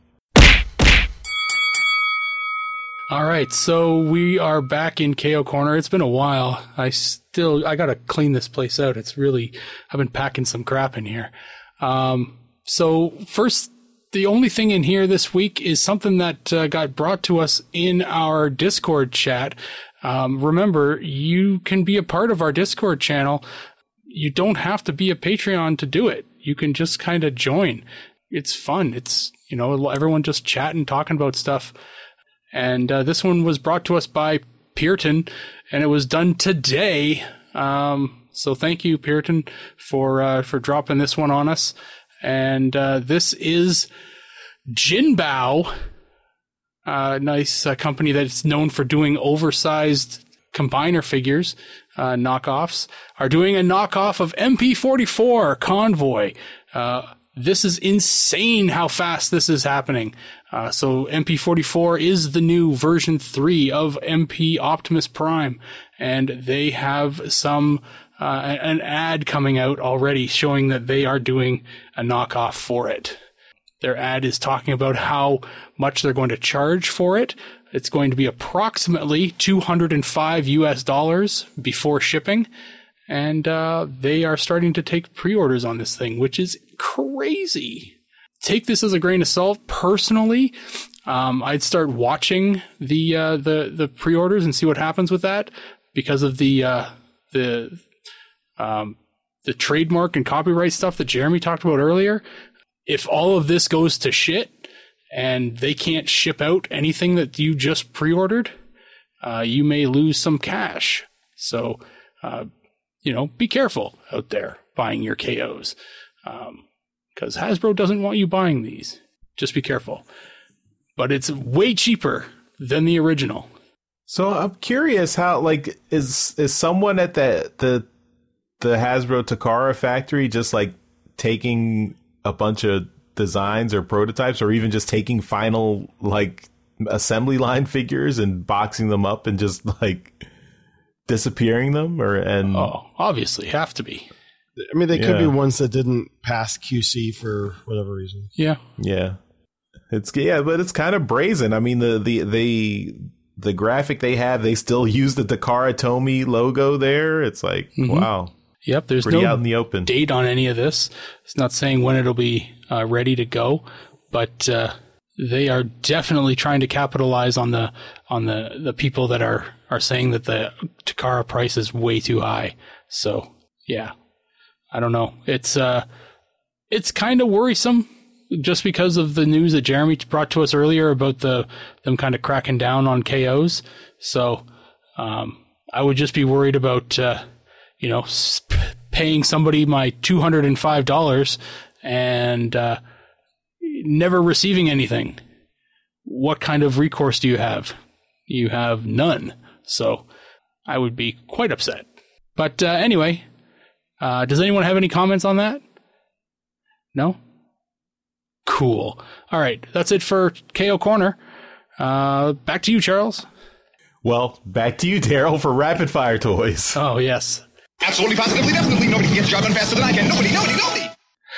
All right, so we are back in K O Corner. It's been a while. I still, I got to clean this place out. It's really, I've been packing some crap in here. Um, so first, the only thing in here this week is something that uh, got brought to us in our Discord chat. Um, remember, you can be a part of our Discord channel. You don't have to be a Patreon to do it. You can just kind of join. It's fun. It's, you know, everyone just chatting, talking about stuff. And uh, this one was brought to us by Pearton, and it was done today. Um, so thank you, Pearton, for uh, for dropping this one on us. And uh, this is Jinbao, a nice uh, company that's known for doing oversized combiner figures, uh, knockoffs, are doing a knockoff of M P forty-four Convoy. Uh, this is insane how fast this is happening. Uh, so M P forty-four is the new version three of M P Optimus Prime, and they have some uh, an ad coming out already showing that they are doing a knockoff for it. Their ad is talking about how much they're going to charge for it. It's going to be approximately two hundred five U S dollars before shipping, and uh, they are starting to take pre-orders on this thing, which is crazy. Take this as a grain of salt. Personally, um, I'd start watching the uh, the the pre-orders and see what happens with that because of the uh, the um, the trademark and copyright stuff that Jeremy talked about earlier. If all of this goes to shit and they can't ship out anything that you just pre-ordered, uh, you may lose some cash. So, uh, you know, be careful out there buying your K Os. Um, Because Hasbro doesn't want you buying these. Just be careful. But it's way cheaper than the original. So I'm curious how, like, is is someone at the the the Hasbro Takara factory just like taking a bunch of designs or prototypes, or even just taking final like assembly line figures and boxing them up and just like disappearing them, or and oh, obviously have to be. I mean, they could Yeah. be ones that didn't pass Q C for whatever reason. Yeah. yeah, it's yeah, but it's kind of brazen. I mean, the the the the graphic they have, they still use the Takara Tomy logo there. It's like, Mhm. wow, Yep. There's pretty no out in the open. date on any of this. It's not saying when it'll be uh, ready to go, but uh, they are definitely trying to capitalize on the on the, the people that are, are saying that the Takara price is way too high. So yeah, I don't know. It's uh, it's kind of worrisome just because of the news that Jeremy brought to us earlier about the them kind of cracking down on K Os. So um, I would just be worried about uh, you know sp- paying somebody my two hundred and five dollars and uh, never receiving anything. What kind of recourse do you have? You have none. So I would be quite upset. But uh, anyway, uh, does anyone have any comments on that? No? Cool. All right, that's it for K O Corner. Uh, back to you, Charles. Well, back to you, Daryl, for Rapid Fire Toys. Oh, yes. Absolutely, positively, definitely. Nobody can get the job done faster than I can. Nobody, nobody, nobody.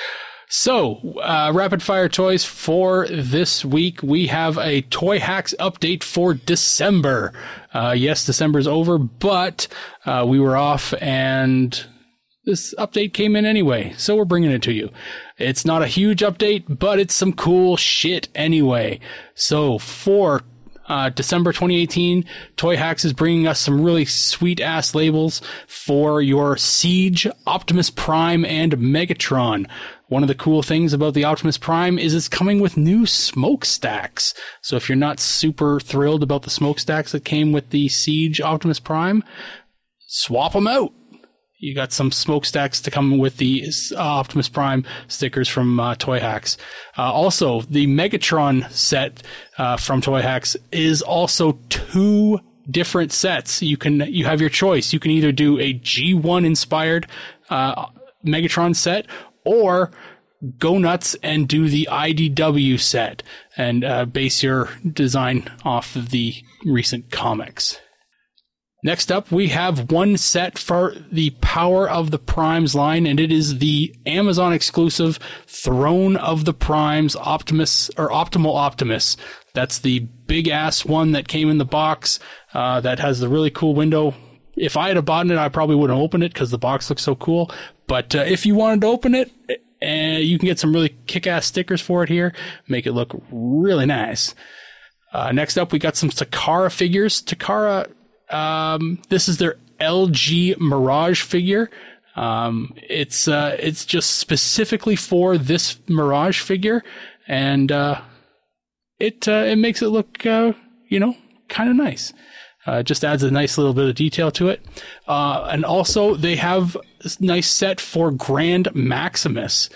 So, uh, Rapid Fire Toys for this week. We have a Toy Hacks update for December. Uh, yes, December's over, but uh, we were off and this update came in anyway, so we're bringing it to you. It's not a huge update, but it's some cool shit anyway. So, for Uh, December twenty eighteen, Toy Hacks is bringing us some really sweet-ass labels for your Siege, Optimus Prime, and Megatron. One of the cool things about the Optimus Prime is it's coming with new smokestacks. So if you're not super thrilled about the smokestacks that came with the Siege Optimus Prime, swap them out. You got some smokestacks to come with the uh, Optimus Prime stickers from uh, Toy Hacks. Uh, also, the Megatron set uh, from Toy Hacks is also two different sets. You can you have your choice. You can either do a G one inspired uh, Megatron set, or go nuts and do the I D W set and uh, base your design off of the recent comics. Next up, we have one set for the Power of the Primes line, and it is the Amazon exclusive Throne of the Primes Optimus or Optimal Optimus. That's the big ass one that came in the box uh, that has the really cool window. If I had bought it, I probably wouldn't open it because the box looks so cool. But uh, if you wanted to open it, uh, you can get some really kick-ass stickers for it here. Make it look really nice. Uh, next up, we got some Takara figures. Takara, um, this is their L G Mirage figure. Um, it's uh, it's just specifically for this Mirage figure, and uh, it uh, it makes it look uh, you know kind of nice. Uh, just adds a nice little bit of detail to it. Uh, and also, they have a nice set for Grand Maximus.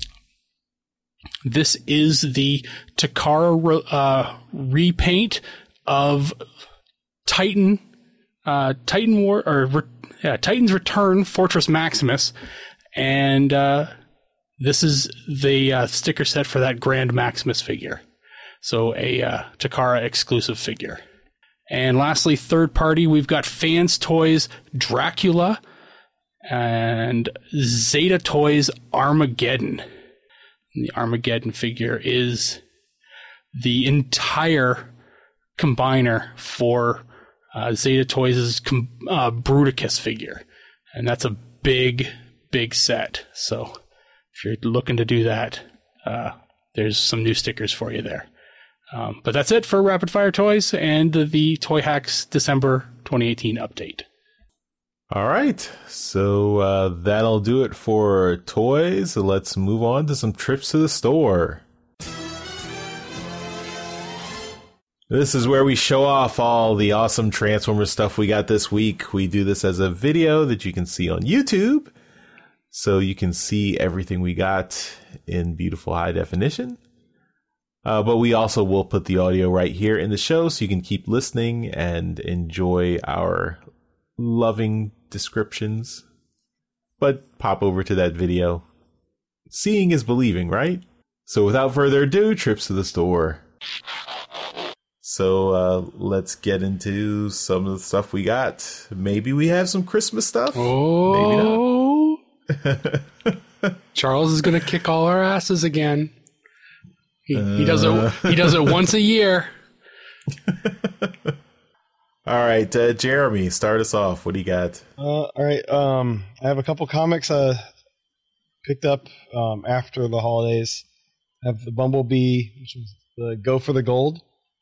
This is the Takara uh, repaint of Titan, uh, Titan War, or yeah, Titan's Return Fortress Maximus, and uh, this is the uh, sticker set for that Grand Maximus figure. So a uh, Takara exclusive figure. And lastly, third party, we've got Fans Toys Dracula and Zeta Toys Armageddon. And the Armageddon figure is the entire combiner for uh, Zeta Toys' com- uh, Bruticus figure. And that's a big, big set. So if you're looking to do that, uh, there's some new stickers for you there. Um, but that's it for Rapid Fire Toys and the, the Toy Hacks December twenty eighteen update. All right, so uh, that'll do it for toys. So let's move on to some trips to the store. This is where we show off all the awesome Transformers stuff we got this week. We do this as a video that you can see on YouTube, so you can see everything we got in beautiful high definition. Uh, but we also will put the audio right here in the show so you can keep listening and enjoy our loving descriptions. But pop over to that video. Seeing is believing, right? So without further ado, trips to the store. So uh, let's get into some of the stuff we got. Maybe we have some Christmas stuff. Oh, maybe not. Charles is going to kick all our asses again. He, he does it. He does it once a year. All right, uh, Jeremy, start us off. What do you got? Uh, all right. Um, I have a couple comics I picked up um, after the holidays. I have the Bumblebee, which was the Go for the Gold,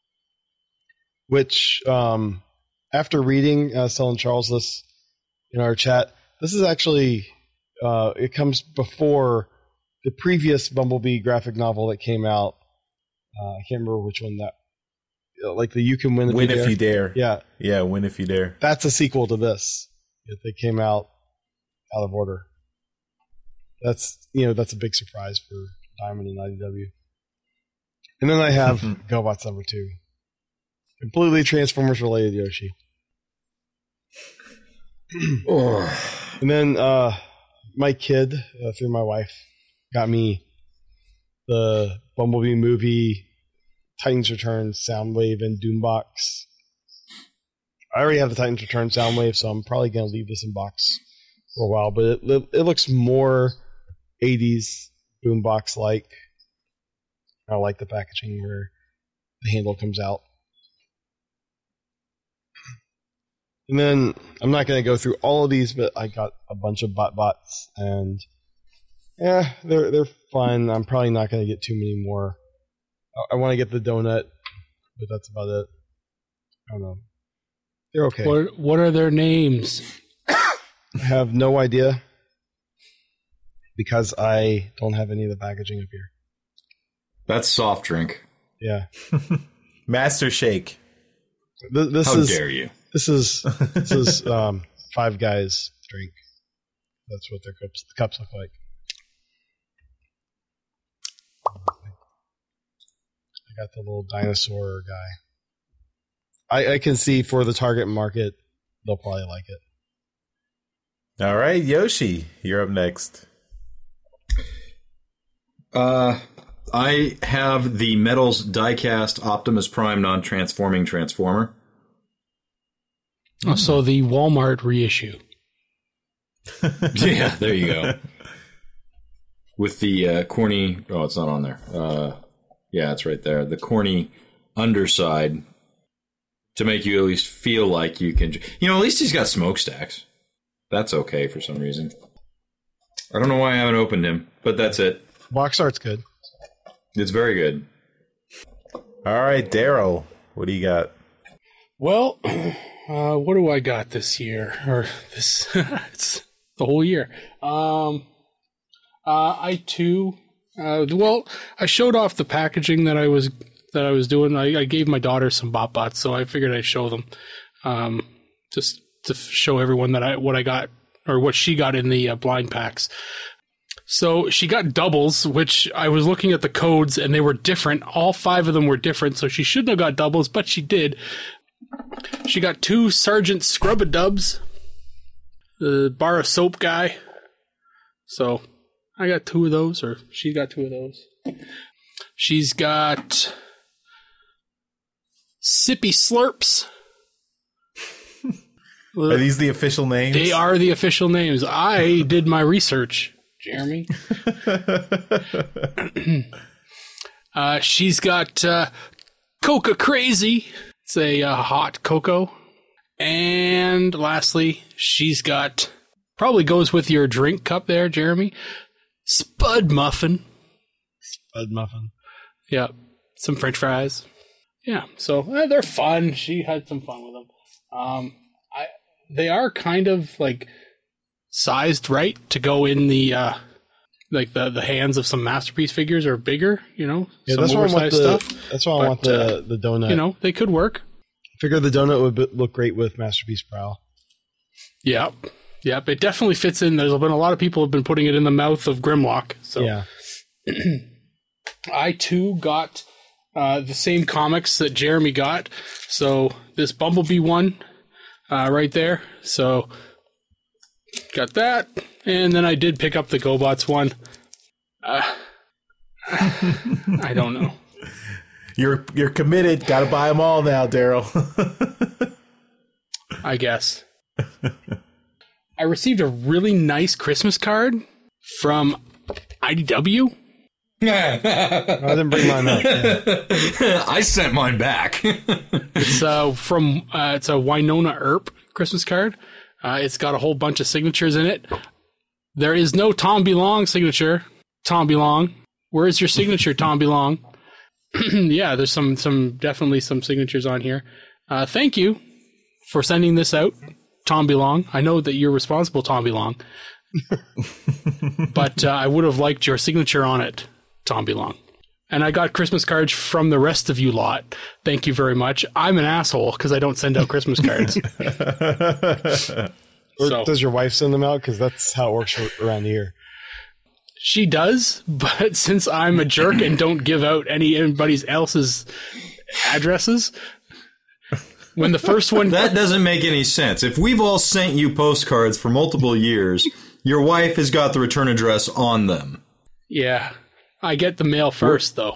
which um, after reading, I was telling Charles this in our chat, this is actually, uh, it comes before the previous Bumblebee graphic novel that came out. Uh, I can't remember which one that, like the You Can Win If, Win you, if dare. you Dare. Yeah. Yeah, Win If You Dare. That's a sequel to this. They came out out of order. That's, you know, that's a big surprise for Diamond and I D W. And then I have GoBots number two. Completely Transformers related Yoshi. Oh. And then uh, my kid, uh, through my wife, got me the Bumblebee movie, Titans Return, Soundwave, and Doombox. I already have the Titans Return Soundwave, so I'm probably going to leave this in box for a while. But it, it looks more eighties Boombox-like. I like the packaging where the handle comes out. And then I'm not going to go through all of these, but I got a bunch of bot bots, and yeah, they're they're fun. I'm probably not going to get too many more. I, I want to get the donut, but that's about it. I don't know. They're okay. What What are their names? I have no idea because I don't have any of the packaging up here. That's soft drink. Yeah. Master Shake. Th- this How is, dare you? This is this is um, Five Guys drink. That's what their cups the cups look like. I got the little dinosaur guy. I, I can see for the target market, they'll probably like it. All right, Yoshi, you're up next. Uh, I have the Metals diecast Optimus Prime non-transforming Transformer. Oh, so the Walmart reissue. Yeah, there you go. With the uh, corny... Oh, it's not on there. Uh, yeah, it's right there. The corny underside to make you at least feel like you can... You know, at least he's got smokestacks. That's okay for some reason. I don't know why I haven't opened him, but that's it. Box art's good. It's very good. All right, Daryl, what do you got? Well, uh, what do I got this year? Or this... it's the whole year. Um... Uh, I too, uh, well, I showed off the packaging that I was that I was doing. I, I gave my daughter some BotBots, so I figured I'd show them, um, just to show everyone that I what I got or what she got in the uh, blind packs. So she got doubles, which I was looking at the codes and they were different. All five of them were different, so she shouldn't have got doubles, but she did. She got two Sergeant Scrub-a-Dubs, the bar of soap guy. So. I got two of those, or she got two of those. She's got Sippy Slurps. Are these the official names? They are the official names. I did my research, Jeremy. uh, she's got uh, Coca Crazy. It's a uh, hot cocoa. And lastly, she's got, probably goes with your drink cup there, Jeremy, Spud Muffin. Spud Muffin. Yeah. Some French fries. Yeah. So eh, they're fun. She had some fun with them. Um, I they are kind of like sized right to go in the uh, like the, the hands of some Masterpiece figures are bigger. You know, yeah, some that's why I want the stuff. that's why I but, want the uh, the donut. You know, they could work. I figure the donut would be, look great with Masterpiece Prowl. Yeah. Yep, it definitely fits in. There's been a lot of people have been putting it in the mouth of Grimlock. So yeah. I too got uh, the same comics that Jeremy got. So this Bumblebee one uh, right there. So got that, and then I did pick up the GoBots one. Uh, I don't know. You're you're committed. Got to buy them all now, Daryl. I guess. I received a really nice Christmas card from I D W. I didn't bring mine up. Yeah. I sent mine back. It's uh, from uh, it's a Winona Earp Christmas card. Uh, it's got a whole bunch of signatures in it. There is no Tom Belong signature. Tom Belong, where's your signature, Tom Belong? Yeah, there's some some definitely some signatures on here. Uh, thank you for sending this out, Tom Belong. I know that you're responsible, Tom Belong. But uh, I would have liked your signature on it, Tom Belong. And I got Christmas cards from the rest of you lot. Thank you very much. I'm an asshole because I don't send out Christmas cards. Or So- does your wife send them out? Because that's how it works around here. She does, but since I'm a jerk and don't give out any anybody else's addresses, when the first one... That doesn't make any sense. If we've all sent you postcards for multiple years, your wife has got the return address on them. Yeah. I get the mail first, though.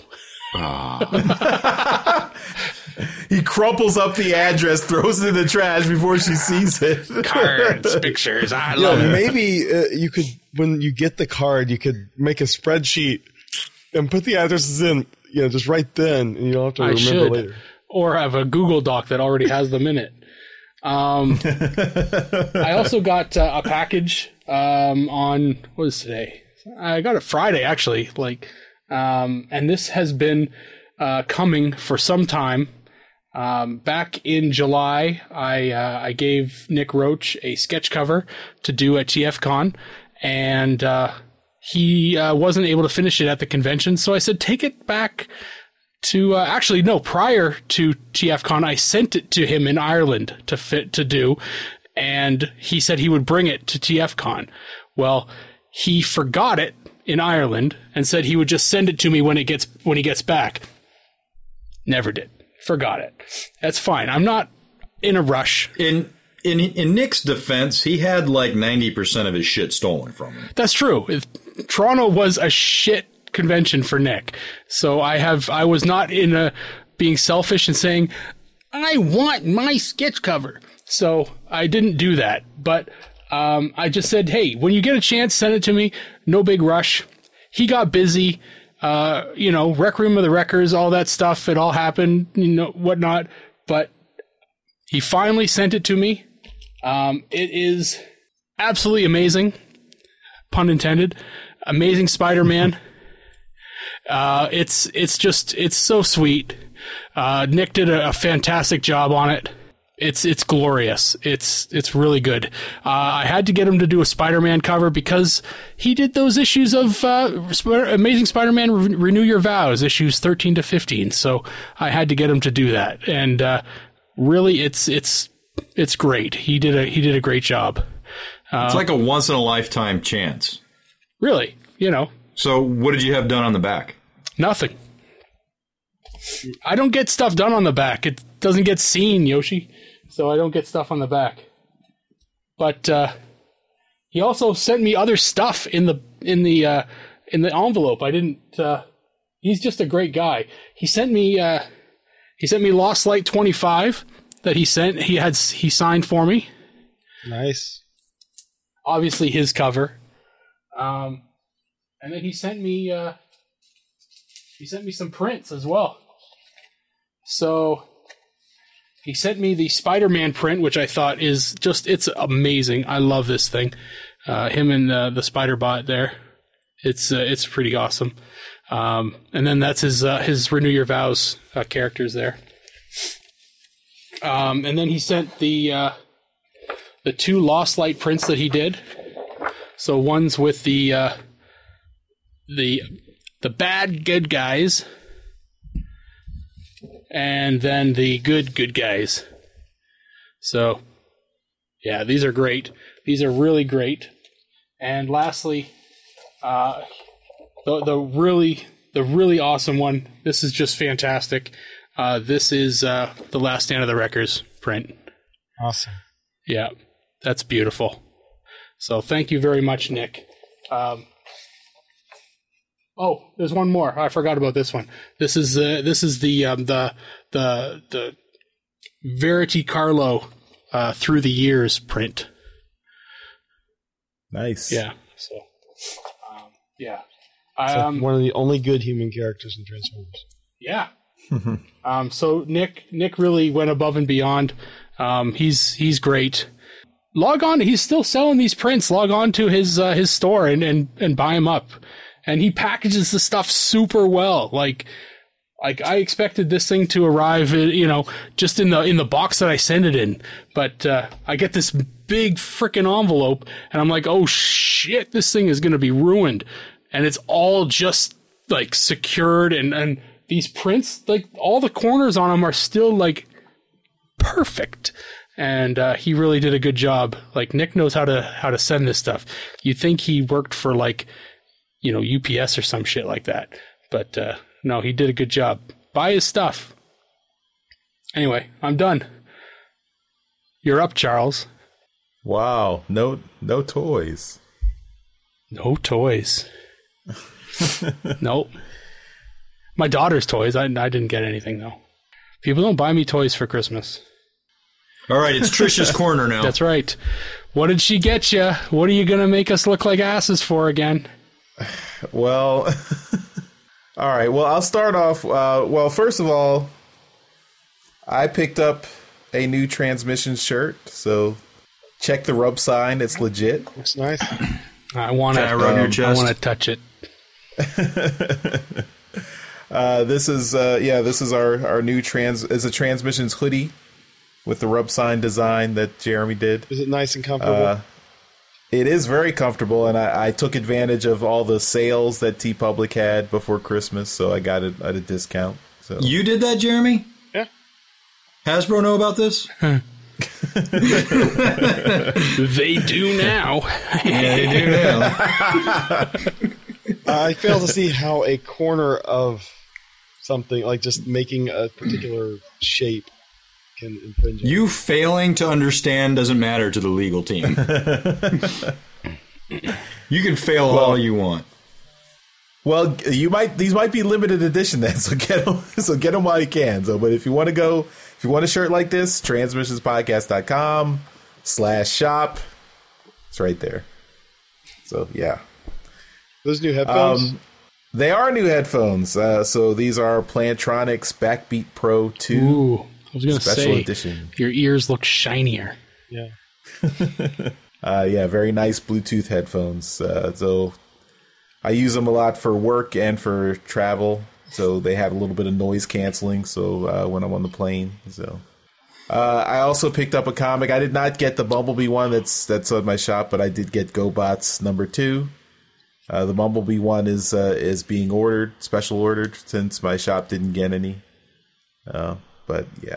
He crumples up the address, throws it in the trash before she sees it. Cards, pictures, I Yo, love it. maybe uh, you could, when you get the card, you could make a spreadsheet and put the addresses in, you know, just right then, and you don't have to I remember should. later. Or have a Google Doc that already has them in it. Um, I also got uh, a package um, on, what is today? I got it Friday, actually. Like, um, and this has been uh, coming for some time. Um, back in July, I uh, I gave Nick Roach a sketch cover to do at T F Con, and uh, he uh, wasn't able to finish it at the convention. So I said, take it back to uh, actually no. Prior to T F Con, I sent it to him in Ireland to fit to do, and he said he would bring it to T F Con. Well, he forgot it in Ireland and said he would just send it to me when it gets when he gets back. Never did. Forgot it. That's fine. I'm not in a rush. In in in Nick's defense, he had like ninety percent of his shit stolen from him. That's true. If, Toronto was a shit convention for Nick. So I have I was not in a being selfish and saying, I want my sketch cover. So I didn't do that. But um, I just said, hey, when you get a chance, send it to me. No big rush. He got busy. Uh, you know, Rec Room of the Wreckers, all that stuff. It all happened, you know, whatnot. But he finally sent it to me. Um, it is absolutely amazing. Pun intended. Amazing Spider-Man. Uh, it's it's just it's so sweet. Uh, Nick did a, a fantastic job on it. It's it's glorious. It's it's really good. Uh, I had to get him to do a Spider-Man cover because he did those issues of uh, Sp- Amazing Spider-Man Re- Renew Your Vows, issues thirteen to fifteen. So I had to get him to do that, and uh, really, it's it's it's great. He did a he did a great job. Uh, It's like a once in a lifetime chance. Really, you know. So what did you have done on the back? Nothing. I don't get stuff done on the back. It doesn't get seen, Yoshi. So I don't get stuff on the back. But uh, he also sent me other stuff in the in the uh, in the envelope. I didn't. Uh, he's just a great guy. He sent me. Uh, he sent me Lost Light twenty-five that he sent. He had he signed for me. Nice. Obviously his cover. Um, and then he sent me. Uh, he sent me some prints as well. So he sent me the Spider-Man print, which I thought is just, it's amazing. I love this thing. Uh, him and uh, the Spider-Bot there. It's uh, it's pretty awesome. Um, and then that's his uh, his Renew Your Vows uh, characters there. Um, and then he sent the uh, the two Lost Light prints that he did. So one's with the uh, the the bad good guys. And then the good, good guys. So, yeah, these are great. These are really great. And lastly, uh, the the really the really awesome one. This is just fantastic. Uh, this is uh, the Last Stand of the Wreckers print. Awesome. Yeah, that's beautiful. So thank you very much, Nick. Um, Oh, there's one more. I forgot about this one. This is uh, this is the um, the the the Verity Carlo uh, Through the Years print. Nice. Yeah. So, um, yeah. It's Um, like one of the only good human characters in Transformers. yeah. um, so Nick Nick really went above and beyond. Um, he's he's great. Log on. He's still selling these prints. Log on to his uh, his store and, and and buy them up. And he packages the stuff super well. Like, like I expected this thing to arrive, you know, just in the in the box that I send it in. But uh, I get this big frickin' envelope, and I'm like, oh shit, this thing is gonna be ruined. And it's all just like secured, and and these prints, like all the corners on them are still like perfect. And uh, he really did a good job. Like Nick knows how to how to send this stuff. You'd think he worked for like, you know, U P S or some shit like that. But uh, no, he did a good job. Buy his stuff. Anyway, I'm done. You're up, Charles. Wow. No no toys. No toys. Nope. My daughter's toys. I, I didn't get anything, though. People don't buy me toys for Christmas. All right, it's Trisha's Corner now. That's right. What did she get you? What are you going to make us look like asses for again? Well, all right. Well, I'll start off. Uh, well, first of all, I picked up a new Transmissions shirt, so check the rub sign. It's legit. Looks nice. I want to Can I rub your chest? I want to touch it. uh, this is uh, yeah. This is our our new trans. It's a Transmissions hoodie with the rub sign design that Jeremy did. Is it nice and comfortable? Uh, It is very comfortable, and I, I took advantage of all the sales that TeePublic had before Christmas, so I got it at a discount. So You did that, Jeremy? Yeah. Hasbro know about this? They do now. Yeah, they do now. I fail to see how a corner of something, like just making a particular shape, can infringe. You failing to understand doesn't matter to the legal team. You can fail Well- all you want. Well, you might these might be limited edition then, so get them so get them while you can. So, but if you want to go, if If you want a shirt like this, transmissionspodcast.com slash shop. It's right there. So, yeah. Those new headphones? Um, they are new headphones. Uh, so these are Plantronics Backbeat Pro two. Ooh, I was going to Special say, edition. Your ears look shinier. Yeah. uh, yeah, very nice Bluetooth headphones. Uh, so I use them a lot for work and for travel. So they have a little bit of noise canceling. So uh, when I'm on the plane, so uh, I also picked up a comic. I did not get the Bumblebee one that's that's on my shop, but I did get GoBots number two. Uh, the Bumblebee one is uh, is being ordered, special ordered, since my shop didn't get any. Uh, but yeah,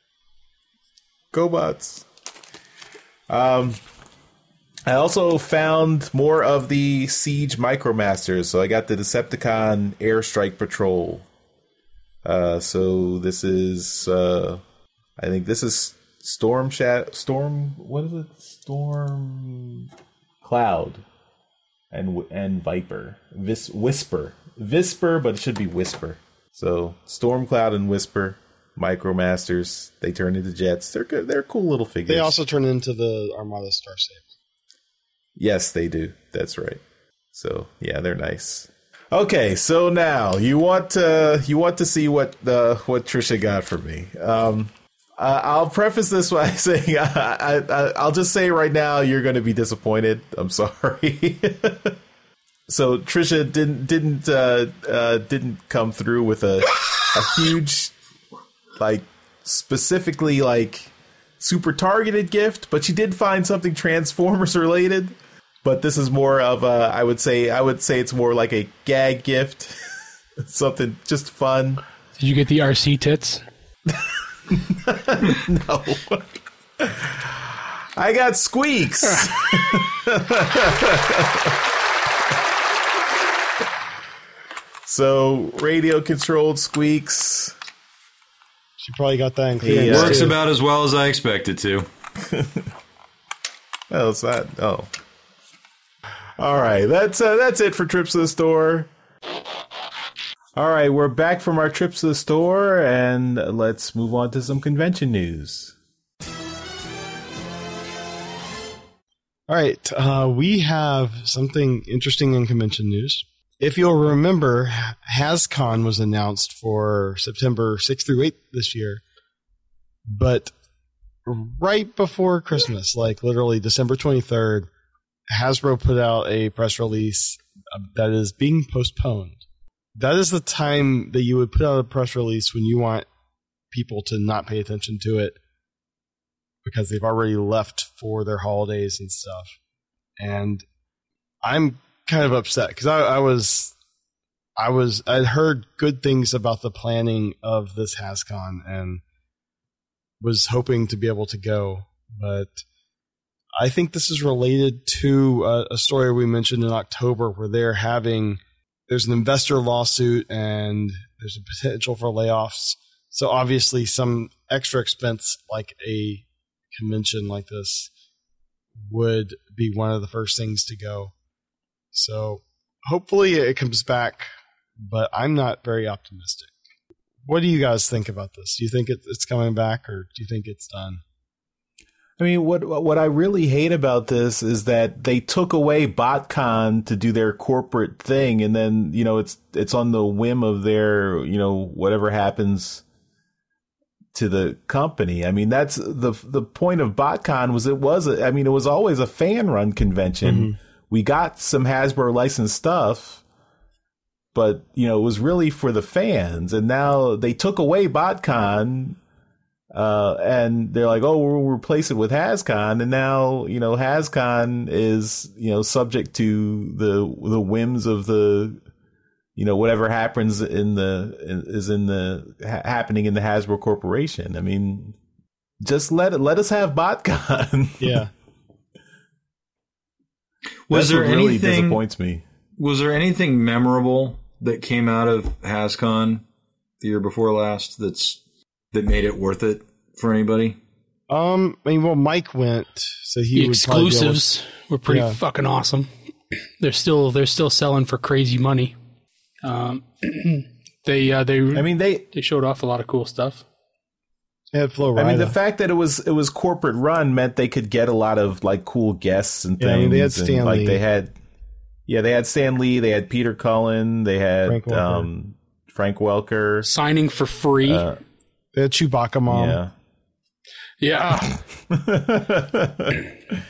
GoBots. Um. I also found more of the Siege Micromasters, so I got the Decepticon Airstrike Patrol. Uh, so this is, uh, I think this is Storm Shadow, Storm, what is it? Storm Cloud and and Viper, Vis, Whisper, Whisper, but it should be Whisper. So Storm Cloud and Whisper Micromasters, they turn into jets. They're good. They're cool little figures. They also turn into the Armada Starsaber. Yes, they do. That's right. So yeah, they're nice. Okay, so now you want to you want to see what the what Trisha got for me. Um, uh, I'll preface this by saying I, I, I'll just say right now you're going to be disappointed. I'm sorry. So Trisha didn't didn't uh, uh, didn't come through with a a huge like specifically like super targeted gift, but she did find something Transformers related. But this is more of a, I would say, I would say it's more like a gag gift, something just fun. Did you get the R C tits? No, I got Squeaks. So radio controlled Squeaks. She probably got that in He, clearance. uh, Works too. about as well as I expected to. Well, it's not. Oh, all right. That's uh, that's it for trips to the store. All right, we're back from our trips to the store, and let's move on to some convention news. All right, uh, we have something interesting in convention news. If you'll remember, HasCon was announced for September sixth through eighth this year, but right before Christmas, like literally December twenty-third, Hasbro put out a press release that is being postponed. That is the time that you would put out a press release when you want people to not pay attention to it because they've already left for their holidays and stuff. And I'm kind of upset because I, I was, I was, I'd heard good things about the planning of this HasCon and was hoping to be able to go, but I think this is related to a, a story we mentioned in October where they're having, there's an investor lawsuit and there's a potential for layoffs. So obviously some extra expense like a convention like this would be one of the first things to go. So hopefully it comes back, but I'm not very optimistic. What do you guys think about this? Do you think it, it's coming back or do you think it's done? I mean, what what I really hate about this is that they took away BotCon to do their corporate thing, and then, you know, it's it's on the whim of their, you know, whatever happens to the company. I mean, that's the the point of BotCon was it was a, I mean, it was always a fan run convention. Mm-hmm. We got some Hasbro licensed stuff, but you know, it was really for the fans, and now they took away BotCon. Uh, and they're like, oh, we'll replace it with HasCon. And now, you know, HasCon is, you know, subject to the, the whims of the, you know, whatever happens in the, is in the, ha- happening in the Hasbro Corporation. I mean, just let it, let us have BotCon. Yeah. Was That's there what really anything, disappoints me. Was there anything memorable that came out of HasCon the year before last that's, that made it worth it for anybody? Um, I mean, well, Mike went, so he the would probably be able to- exclusives were pretty Yeah. fucking awesome. They're still they're still selling for crazy money. Um, they uh, they I mean, they, they showed off a lot of cool stuff. Yeah, Flo Rida. I mean, the fact that it was it was corporate run meant they could get a lot of like cool guests and Yeah, I things. mean, they had and, Stan like Lee. they had, yeah, they had Stan Lee, they had Peter Cullen, they had Frank Welker. um, Frank Welker. Signing for free. Uh, They had Chewbacca mom. yeah. yeah.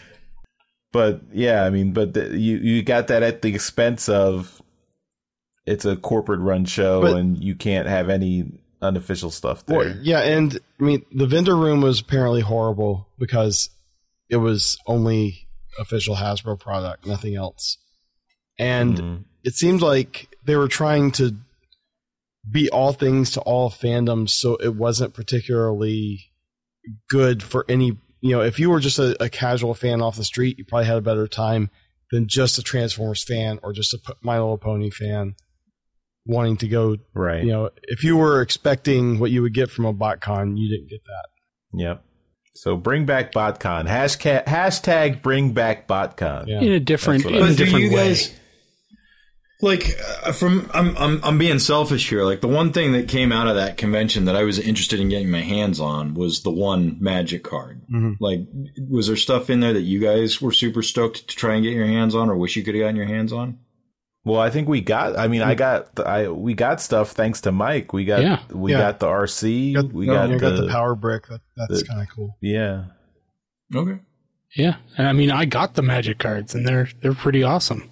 But yeah, I mean, but the, you you got that at the expense of it's a corporate run show But- and you can't have any unofficial stuff there. Well, yeah, and I mean, the vendor room was apparently horrible because it was only official Hasbro product, nothing else. And Mhm. it seemed like they were trying to be all things to all fandoms, so it wasn't particularly good for any. You know, if you were just a, a casual fan off the street, you probably had a better time than just a Transformers fan or just a P- My Little Pony fan wanting to go. Right. You know, if you were expecting what you would get from a BotCon, you didn't get that. Yep. So bring back BotCon. Hashtag, hashtag bring back BotCon. Yeah. In a different, That's in what I- a But do different you way. guys like uh, from I'm I'm I'm being selfish here. Like the one thing that came out of that convention that I was interested in getting my hands on was the one Magic card. Mhm. Like, was there stuff in there that you guys were super stoked to try and get your hands on, or wish you could have gotten your hands on? Well, I think we got. I mean, I got. the- I we got stuff thanks to Mike. We got. Yeah. We Yeah. got the R C. Got, we no, got, you the, got the power brick. That, that's the- kind of cool. Yeah. Okay. Yeah, and I mean, I got the Magic cards, and they're they're pretty awesome.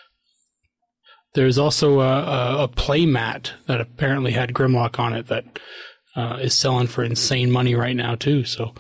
There's also a, a, a play mat that apparently had Grimlock on it that uh, is selling for insane money right now too. So,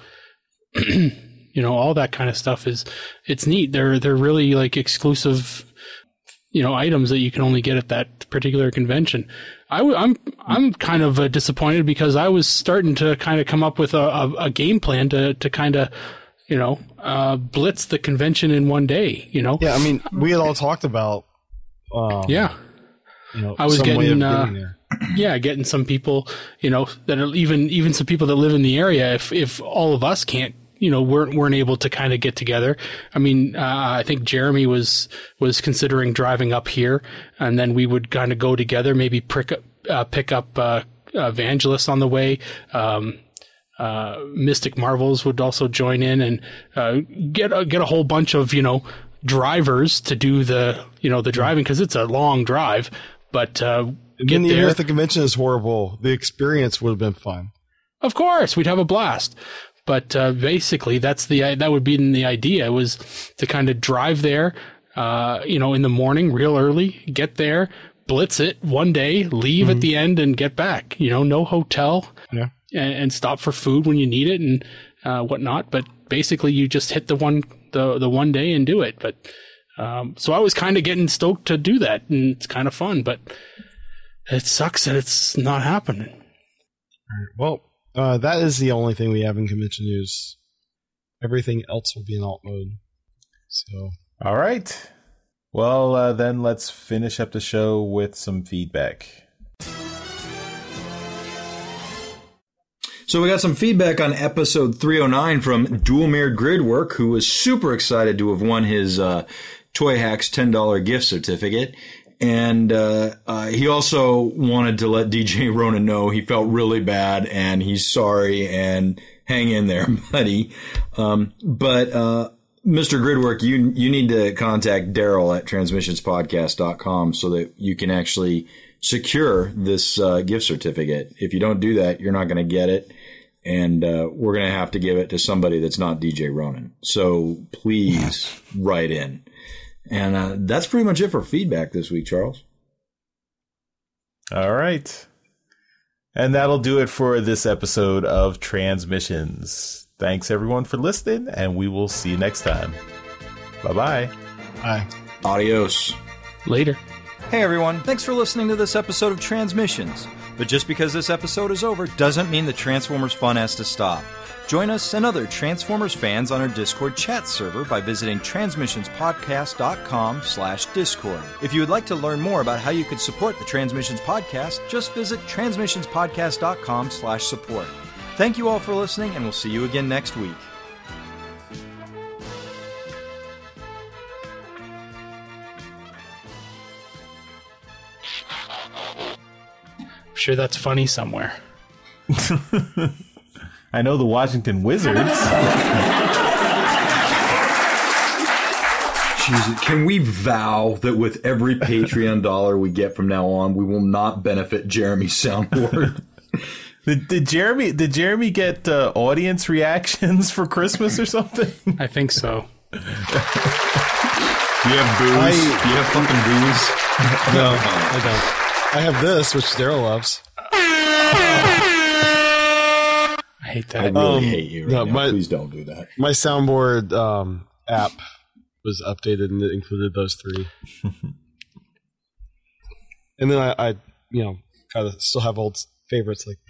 you know, all that kind of stuff is it's neat. They're they're really like exclusive, you know, items that you can only get at that particular convention. I w- I'm I'm kind of uh, disappointed because I was starting to kind of come up with a, a, a game plan to to kind of, you know, uh, blitz the convention in one day. You know, Yeah, I mean, we had all talked about. Um, yeah. you know, I was some way getting, of uh, getting there. Yeah, getting some people, you know, that are even even some people that live in the area. If if all of us can't, you know, weren't weren't able to kind of get together. I mean, uh, I think Jeremy was was considering driving up here, and then we would kind of go together, maybe pick up uh, pick up uh, Evangelist on the way. Um, uh, Mystic Marvels would also join in and uh, get a, get a whole bunch of, you know, drivers to do the, you know, the driving, because it's a long drive. But uh, get And even there. if the convention is horrible, the experience would have been fun. Of course, we'd have a blast. But uh, basically, that's the that would be the idea, was to kind of drive there, uh, you know, in the morning, real early, get there, blitz it one day, leave at the end, and get back. You know, no hotel, Yeah. and, and stop for food when you need it and uh, whatnot. But basically, you just hit the one the the one day and do it. But um, so I was kind of getting stoked to do that, and it's kind of fun. But it sucks that it's not happening. Well, uh, that is the only thing we have in convention news. Everything else will be in alt mode. So, All right. Well, uh, then let's finish up the show with some feedback. So we got some feedback on episode three oh nine from Dual Mirrored Gridwork, who was super excited to have won his uh, Toy Hacks ten dollars gift certificate. And uh, uh, he also wanted to let D J Ronan know he felt really bad and he's sorry and hang in there, buddy. Um, but uh, Mister Gridwork, you you need to contact Daryl at transmissions podcast dot com so that you can actually secure this uh, gift certificate. If you don't do that, you're not going to get it. And uh, we're going to have to give it to somebody that's not D J Ronan. So please write in. And uh, that's pretty much it for feedback this week, Charles. All right. And that'll do it for this episode of Transmissions. Thanks, everyone, for listening, and we will see you next time. Bye-bye. bye. Adios. Later. Hey everyone, thanks for listening to this episode of Transmissions. But just because this episode is over doesn't mean the Transformers fun has to stop. Join us and other Transformers fans on our Discord chat server by visiting transmissions podcast dot com slash discord. If you would like to learn more about how you could support the Transmissions Podcast, just visit transmissions podcast dot com slash support. Thank you all for listening, and we'll see you again next week. I'm sure that's funny somewhere. I know the Washington Wizards. Jesus, can we vow that with every Patreon dollar we get from now on, we will not benefit Jeremy's soundboard? Did, did Jeremy did Jeremy get uh, audience reactions for Christmas or something? I think so. You have booze? I- you have fucking booze? No, I don't. I have this, which Daryl loves. I hate I that. really Um, hate you right no, now. my- Please don't do that. My soundboard um, app was updated and it included those three. And then I, I you know, kind of still have old favorites like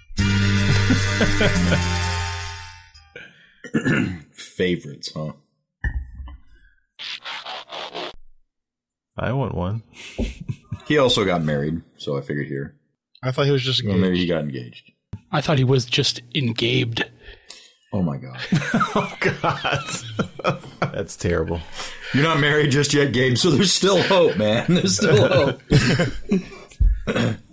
Favorites, huh? I want one. He also got married, so I figured here. I thought he was just Well, engaged. maybe he got engaged. I thought he was just engaged. Oh my god. Oh God, that's terrible. You're not married just yet, Gabe, so there's still hope, man. There's still hope.